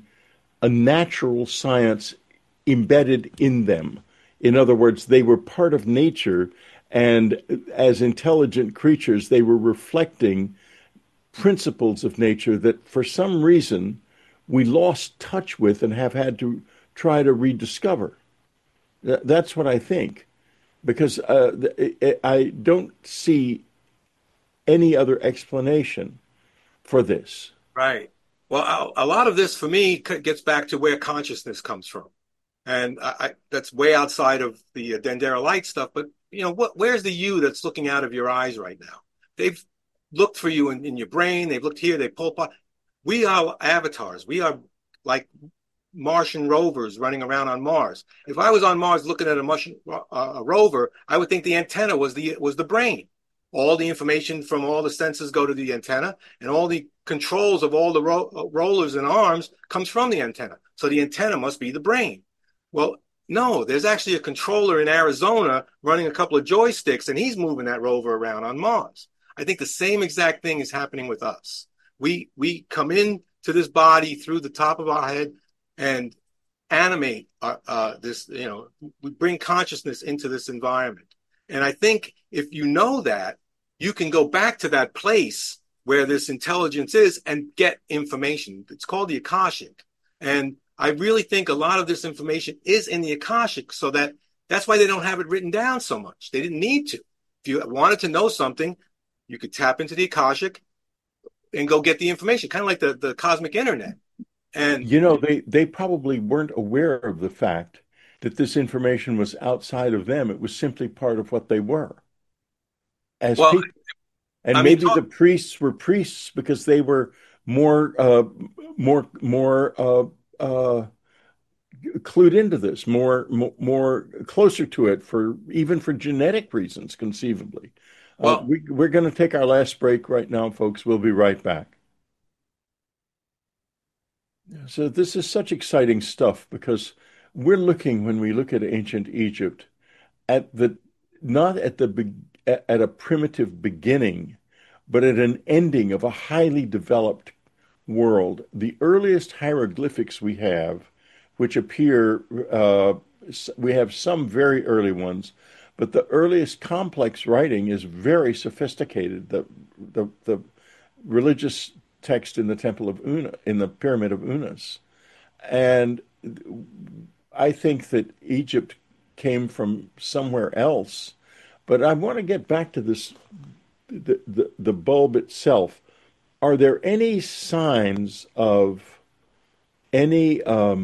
a natural science embedded in them. In other words, they were part of nature, and as intelligent creatures, they were reflecting principles of nature that for some reason we lost touch with and have had to try to rediscover. That's what I think, because I don't see any other explanation for this. right. Well, a lot of this for me gets back to where consciousness comes from. And that's way outside of the Dendera light stuff. But where's the you that's looking out of your eyes right now? They've looked for you in your brain. They've looked here. They pull apart. We are avatars. We are like Martian rovers running around on Mars. If I was on Mars looking at a Martian rover, I would think the antenna was the brain. All the information from all the sensors go to the antenna, and all the controls of all the rollers and arms comes from the antenna. So the antenna must be the brain. Well, no, there's actually a controller in Arizona running a couple of joysticks, and he's moving that rover around on Mars. I think the same exact thing is happening with us. We come in to this body through the top of our head and animate this. We bring consciousness into this environment. And I think if you know that, you can go back to that place where this intelligence is and get information. It's called the Akashic. And I really think a lot of this information is in the Akashic, so that's why they don't have it written down so much. They didn't need to. If you wanted to know something, you could tap into the Akashic and go get the information, kind of like the cosmic internet. And They probably weren't aware of the fact that this information was outside of them. It was simply part of what they were as well, people. And I mean, maybe the priests were priests because they were more, more, more clued into this, more closer to it for even for genetic reasons, conceivably. Well, We're going to take our last break right now, folks. We'll be right back. So this is such exciting stuff because we're looking, when we look at ancient Egypt, at the not at the at a primitive beginning, but at an ending of a highly developed world. The earliest hieroglyphics we have, which appear, we have some very early ones, but the earliest complex writing is very sophisticated. The religious text in the Temple of Una, in the Pyramid of Unas, and I think that Egypt came from somewhere else. But I want to get back to this, the bulb itself. Are there any signs of any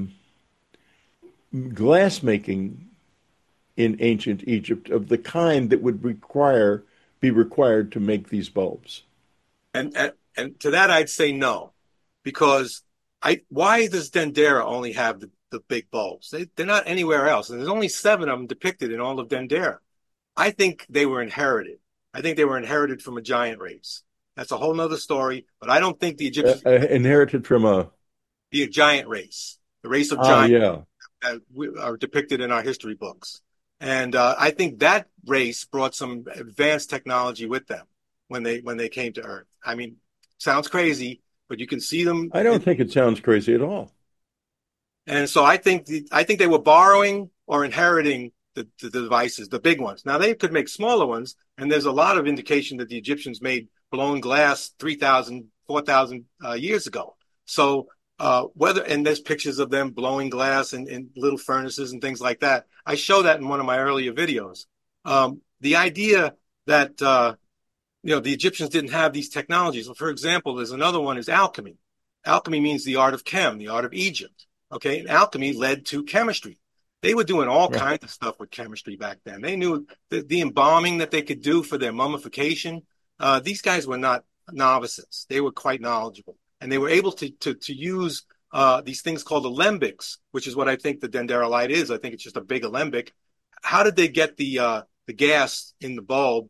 glass making in ancient Egypt of the kind that would be required to make these bulbs? and to that I'd say no, because why does Dendera only have the big bulbs? They're not anywhere else, and there's only seven of them depicted in all of Dendera. I think they were inherited. I think they were inherited from a giant race. That's a whole nother story, but I don't think the Egyptians Inherited from a be a giant race, the race of giants yeah. that are depicted in our history books. And I think that race brought some advanced technology with them when they came to Earth. I mean, sounds crazy, but you can see them. I don't think it sounds crazy at all. And so I think they were borrowing or inheriting the devices, the big ones. Now they could make smaller ones, and there's a lot of indication that the Egyptians made blown glass 3,000, 4,000 years ago. So whether and there's pictures of them blowing glass in little furnaces and things like that. I show that in one of my earlier videos. The idea that the Egyptians didn't have these technologies. For example, there's another one is alchemy. Alchemy means the art of chem, the art of Egypt. Okay, and alchemy led to chemistry. They were doing all Right. kinds of stuff with chemistry back then. They knew the embalming that they could do for their mummification. These guys were not novices. They were quite knowledgeable, and they were able to use these things called alembics, which is what I think the Dendera light is. I think it's just a big alembic. How did they get the gas in the bulb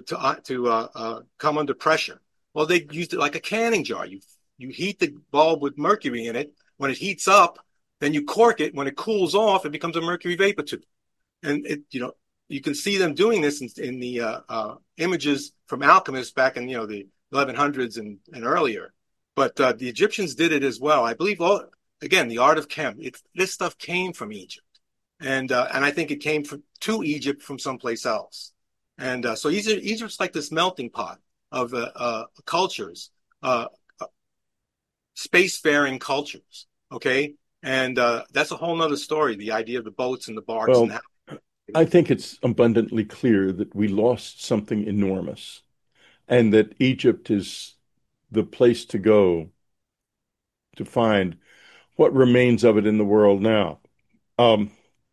to come under pressure? Well, they used it like a canning jar. You heat the bulb with mercury in it. When it heats up, then you cork it. When it cools off, it becomes a mercury vapor tube. And you can see them doing this in the images from alchemists back in the 1100s and earlier. But the Egyptians did it as well. I believe again the art of chem. This stuff came from Egypt, and I think it came to Egypt from someplace else. And so Egypt's like this melting pot of cultures, spacefaring cultures. Okay, and that's a whole nother story. The idea of the boats and the barks and Well, how. I think it's abundantly clear that we lost something enormous and that Egypt is the place to go to find what remains of it in the world now. Um,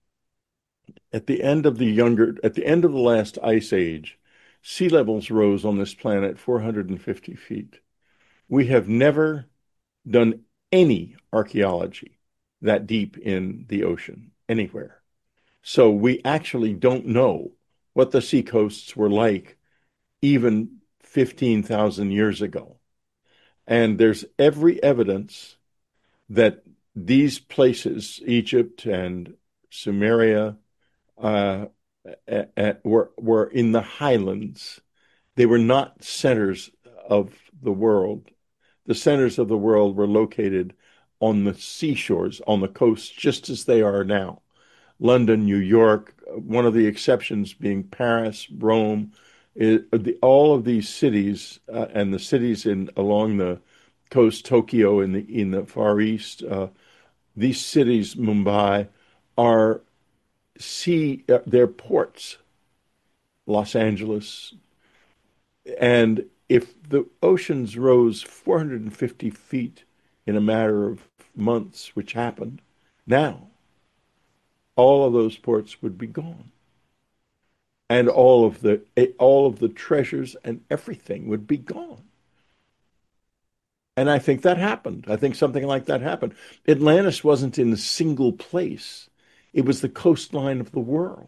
at the end of the last ice age, sea levels rose on this planet 450 feet. We have never done any archaeology that deep in the ocean anywhere. So we actually don't know what the seacoasts were like even 15,000 years ago. And there's every evidence that these places, Egypt and Sumeria, uh, were in the highlands. They were not centers of the world. The centers of the world were located on the seashores, on the coast, just as they are now. London, New York, one of the exceptions being Paris, Rome, all of these cities and the cities in along the coast, Tokyo in the Far East, these cities, Mumbai, are they're ports. Los Angeles, and if the oceans rose 450 feet in a matter of months, which happened, now all of those ports would be gone, and all of the treasures and everything would be gone. And I think that happened. I think something like that happened. Atlantis wasn't in a single place. It was the coastline of the world.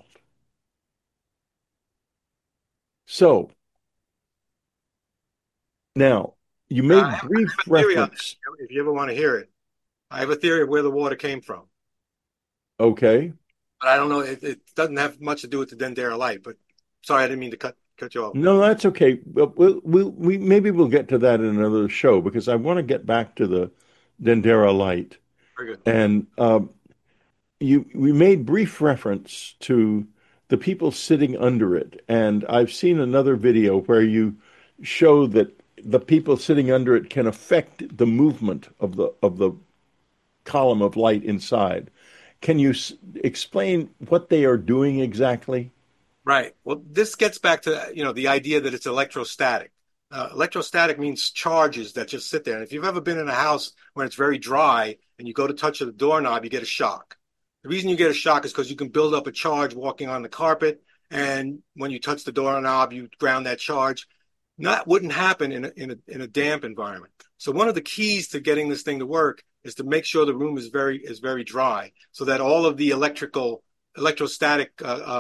So now you I made have brief a theory on reference. that if you ever want to hear it. I have a theory of where the water came from, Okay. but I don't know. It doesn't have much to do with the Dendera light. But sorry, I didn't mean to cut you off. No, that's okay. But we maybe we'll get to that in another show because I want to get back to the Dendera light. Very good. And we made brief reference to the people sitting under it, and I've seen another video where you show that the people sitting under it can affect the movement of the column of light inside. Can you explain what they are doing exactly? Right. Well, this gets back to, the idea that it's electrostatic. Electrostatic means charges that just sit there. And if you've ever been in a house when it's very dry and you go to touch the doorknob, you get a shock. The reason you get a shock is because you can build up a charge walking on the carpet, and when you touch the doorknob, you ground that charge. That wouldn't happen in a damp environment. So one of the keys to getting this thing to work is to make sure the room is very dry, so that all of the electrostatic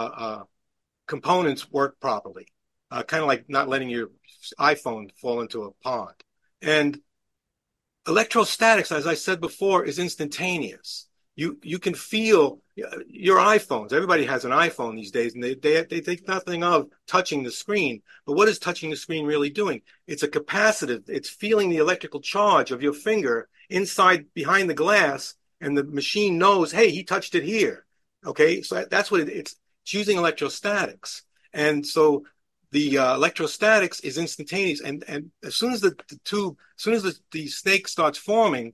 components work properly. Kind of like not letting your iPhone fall into a pond. And electrostatics, as I said before, is instantaneous. You can feel your iPhones. Everybody has an iPhone these days, and they think nothing of touching the screen. But what is touching the screen really doing? It's a capacitive. It's feeling the electrical charge of your finger inside behind the glass, and the machine knows, hey, he touched it here. Okay, so that's what it's using electrostatics. And so the electrostatics is instantaneous, and as soon as the snake starts forming,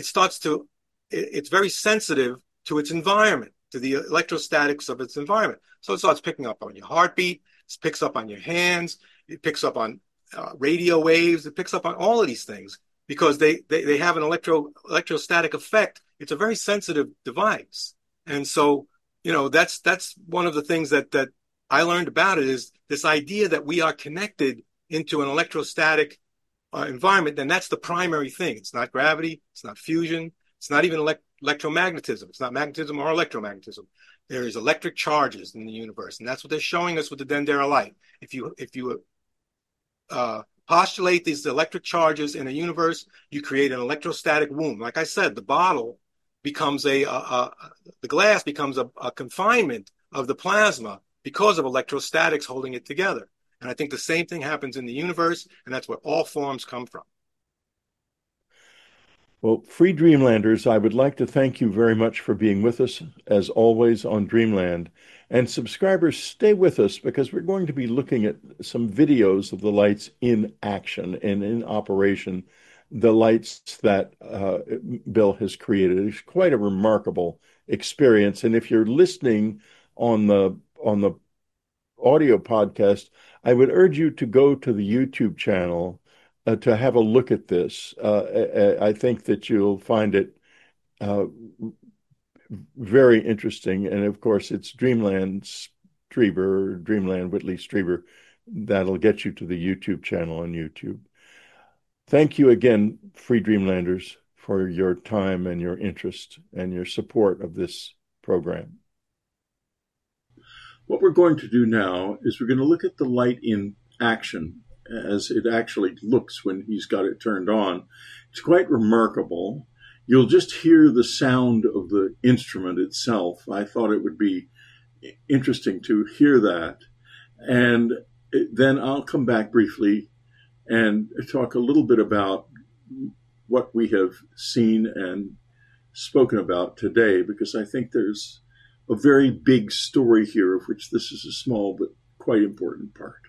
it's very sensitive to its environment, to the electrostatics of its environment. So it starts picking up on your heartbeat, it picks up on your hands, it picks up on radio waves, it picks up on all of these things because they have an electrostatic effect. It's a very sensitive device, and so that's one of the things that I learned about it, is this idea that we are connected into an electrostatic environment. And that's the primary thing. It's not gravity. It's not fusion. It's not even electromagnetism. It's not magnetism or electromagnetism. There is electric charges in the universe. And that's what they're showing us with the Dendera light. If you postulate these electric charges in a universe, you create an electrostatic womb. Like I said, the bottle becomes the glass becomes a confinement of the plasma because of electrostatics holding it together. And I think the same thing happens in the universe, and that's where all forms come from. Well, Free Dreamlanders, I would like to thank you very much for being with us, as always, on Dreamland. And subscribers, stay with us because we're going to be looking at some videos of the lights in action and in operation, the lights that Bill has created. It's quite a remarkable experience. And if you're listening on the audio podcast, I would urge you to go to the YouTube channel to have a look at this. I think that you'll find it uh, very interesting. And of course, it's Dreamland Strieber, Dreamland Whitley Strieber. That'll get you to the YouTube channel on YouTube. Thank you again, Free Dreamlanders, for your time and your interest and your support of this program. What we're going to do now is we're going to look at the light in action as it actually looks when he's got it turned on. It's quite remarkable. You'll just hear the sound of the instrument itself. I thought it would be interesting to hear that. And then I'll come back briefly and talk a little bit about what we have seen and spoken about today, because I think there's a very big story here, of which this is a small but quite important part.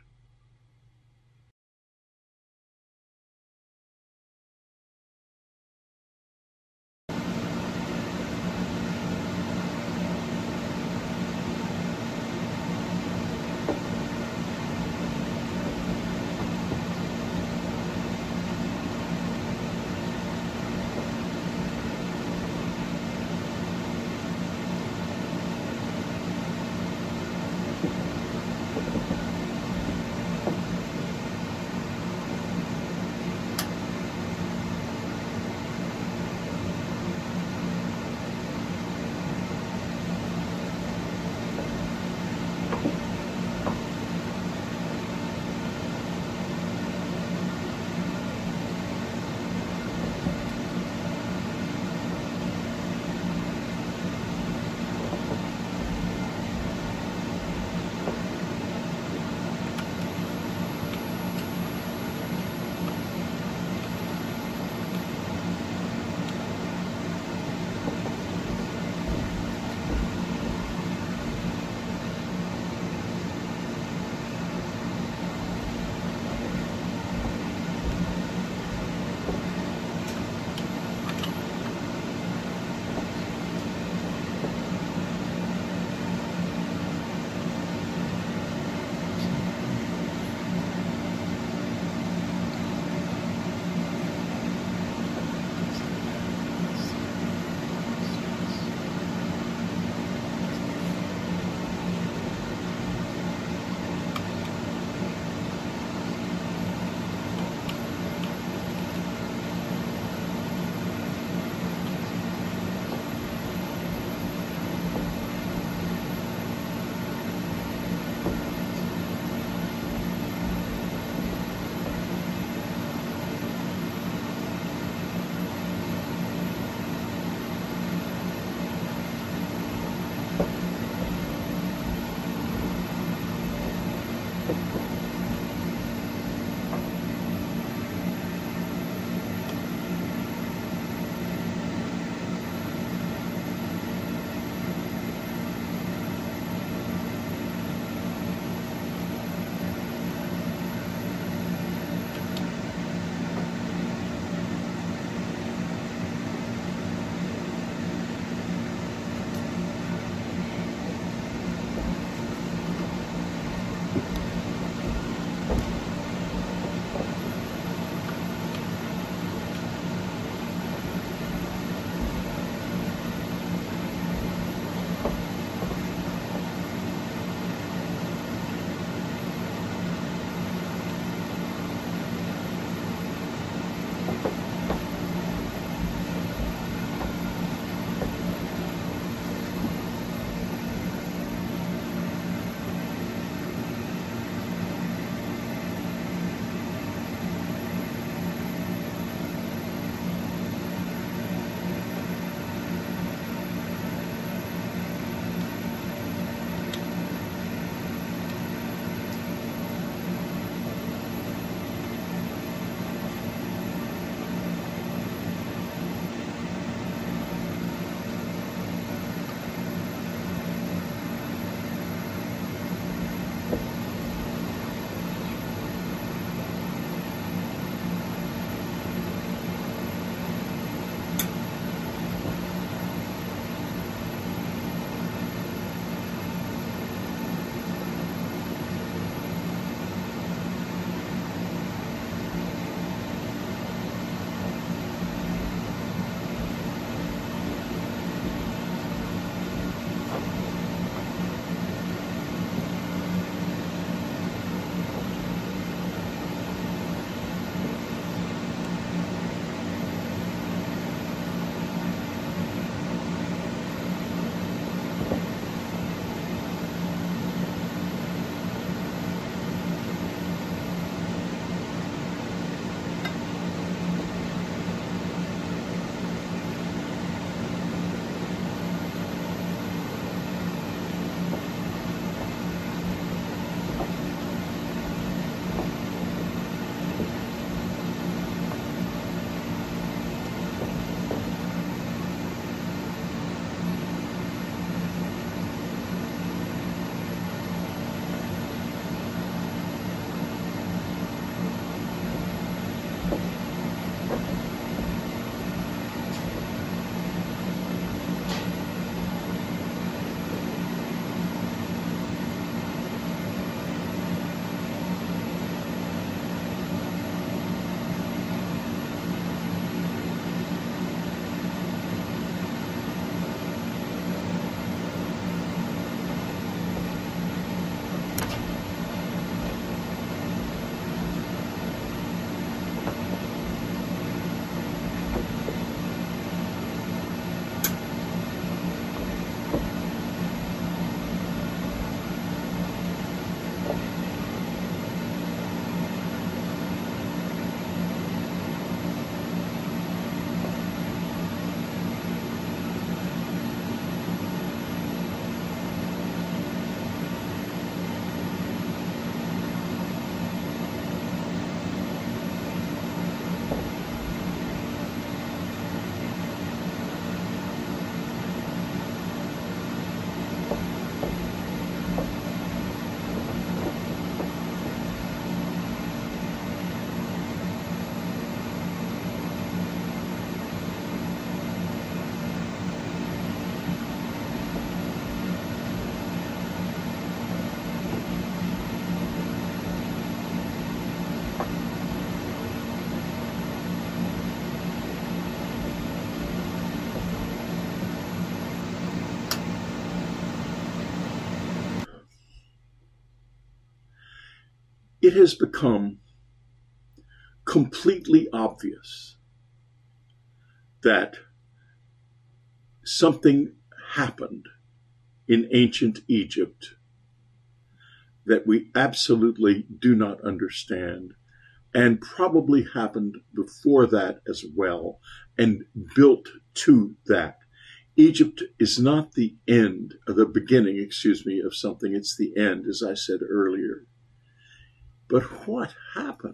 it has become completely obvious that something happened in ancient Egypt that we absolutely do not understand, and probably happened before that as well, and built to that. Egypt is not the end, or the beginning, of something. It's the end, as I said earlier. But what happened?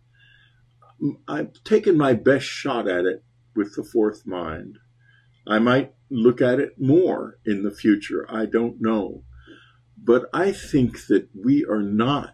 I've taken my best shot at it with the fourth mind. I might look at it more in the future. I don't know. But I think that we are not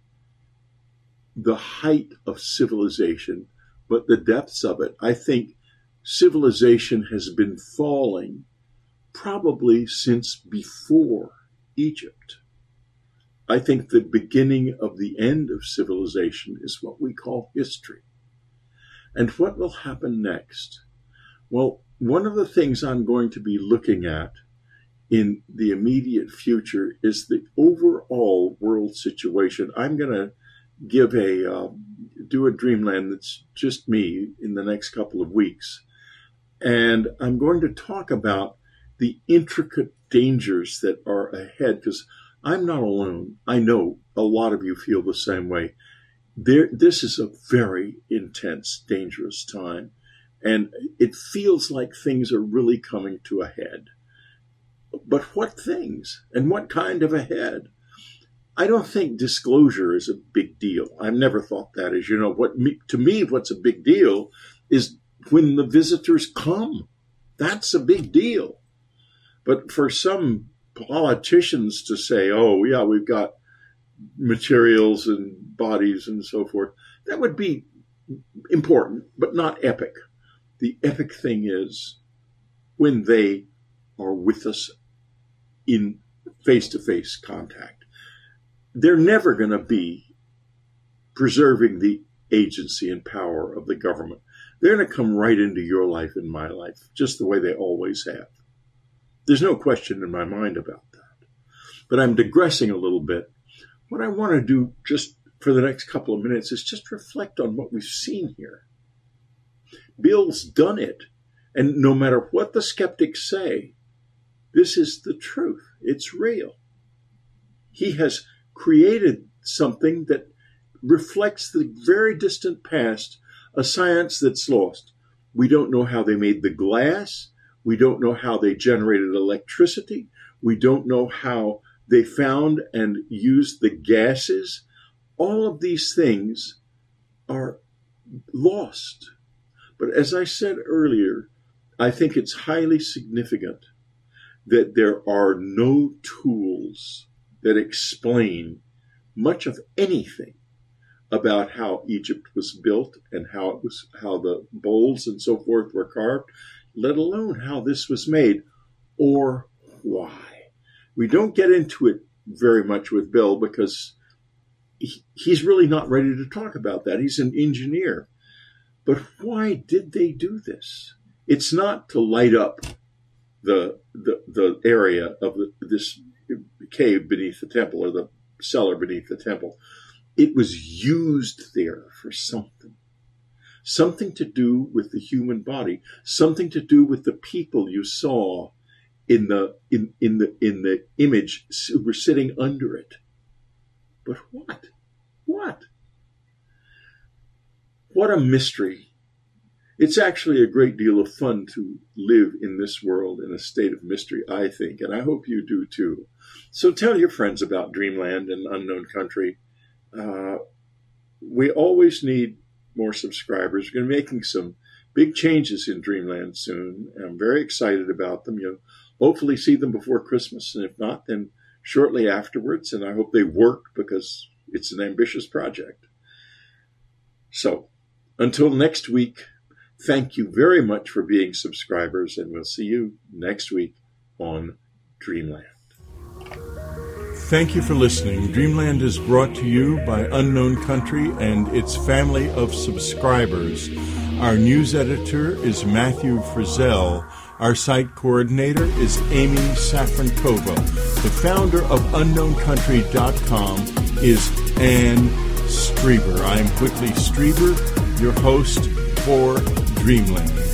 the height of civilization, but the depths of it. I think civilization has been falling probably since before Egypt. I think the beginning of the end of civilization is what we call history. And what will happen next? Well, one of the things I'm going to be looking at in the immediate future is the overall world situation. I'm going to give do a Dreamland that's just me in the next couple of weeks. And I'm going to talk about the intricate dangers that are ahead, because I'm not alone. I know a lot of you feel the same way. This is a very intense, dangerous time. And it feels like things are really coming to a head. But what things? And what kind of a head? I don't think disclosure is a big deal. I've never thought that. As you know, to me, what's a big deal is when the visitors come. That's a big deal. But for some politicians to say, oh, yeah, we've got materials and bodies and so forth, that would be important, but not epic. The epic thing is when they are with us in face-to-face contact. They're never going to be preserving the agency and power of the government. They're going to come right into your life and my life, just the way they always have. There's no question in my mind about that. But I'm digressing a little bit. What I want to do just for the next couple of minutes is just reflect on what we've seen here. Bill's done it. And no matter what the skeptics say, this is the truth. It's real. He has created something that reflects the very distant past, a science that's lost. We don't know how they made the glass. We don't know how they generated electricity. We don't know how they found and used the gases. All of these things are lost. But as I said earlier, I think it's highly significant that there are no tools that explain much of anything about how Egypt was built and how the bowls and so forth were carved, let alone how this was made or why. We don't get into it very much with Bill because he's really not ready to talk about that. He's an engineer. But why did they do this? It's not to light up the area of this cave beneath the temple, or the cellar beneath the temple. It was used there for something to do with the human body, something to do with the people you saw in the image who were sitting under it. But what? What a mystery. It's actually a great deal of fun to live in this world in a state of mystery, I think, and I hope you do too. So tell your friends about Dreamland and Unknown Country. We always need more subscribers. We're going to be making some big changes in Dreamland soon. I'm very excited about them. You'll hopefully see them before Christmas, and if not, then shortly afterwards. And I hope they work because it's an ambitious project. So until next week, thank you very much for being subscribers, and we'll see you next week on Dreamland. Thank you for listening. Dreamland is brought to you by Unknown Country and its family of subscribers. Our news editor is Matthew Frizzell. Our site coordinator is Amy Safrankova. The founder of UnknownCountry.com is Anne Strieber. I'm Whitley Strieber, your host for Dreamland.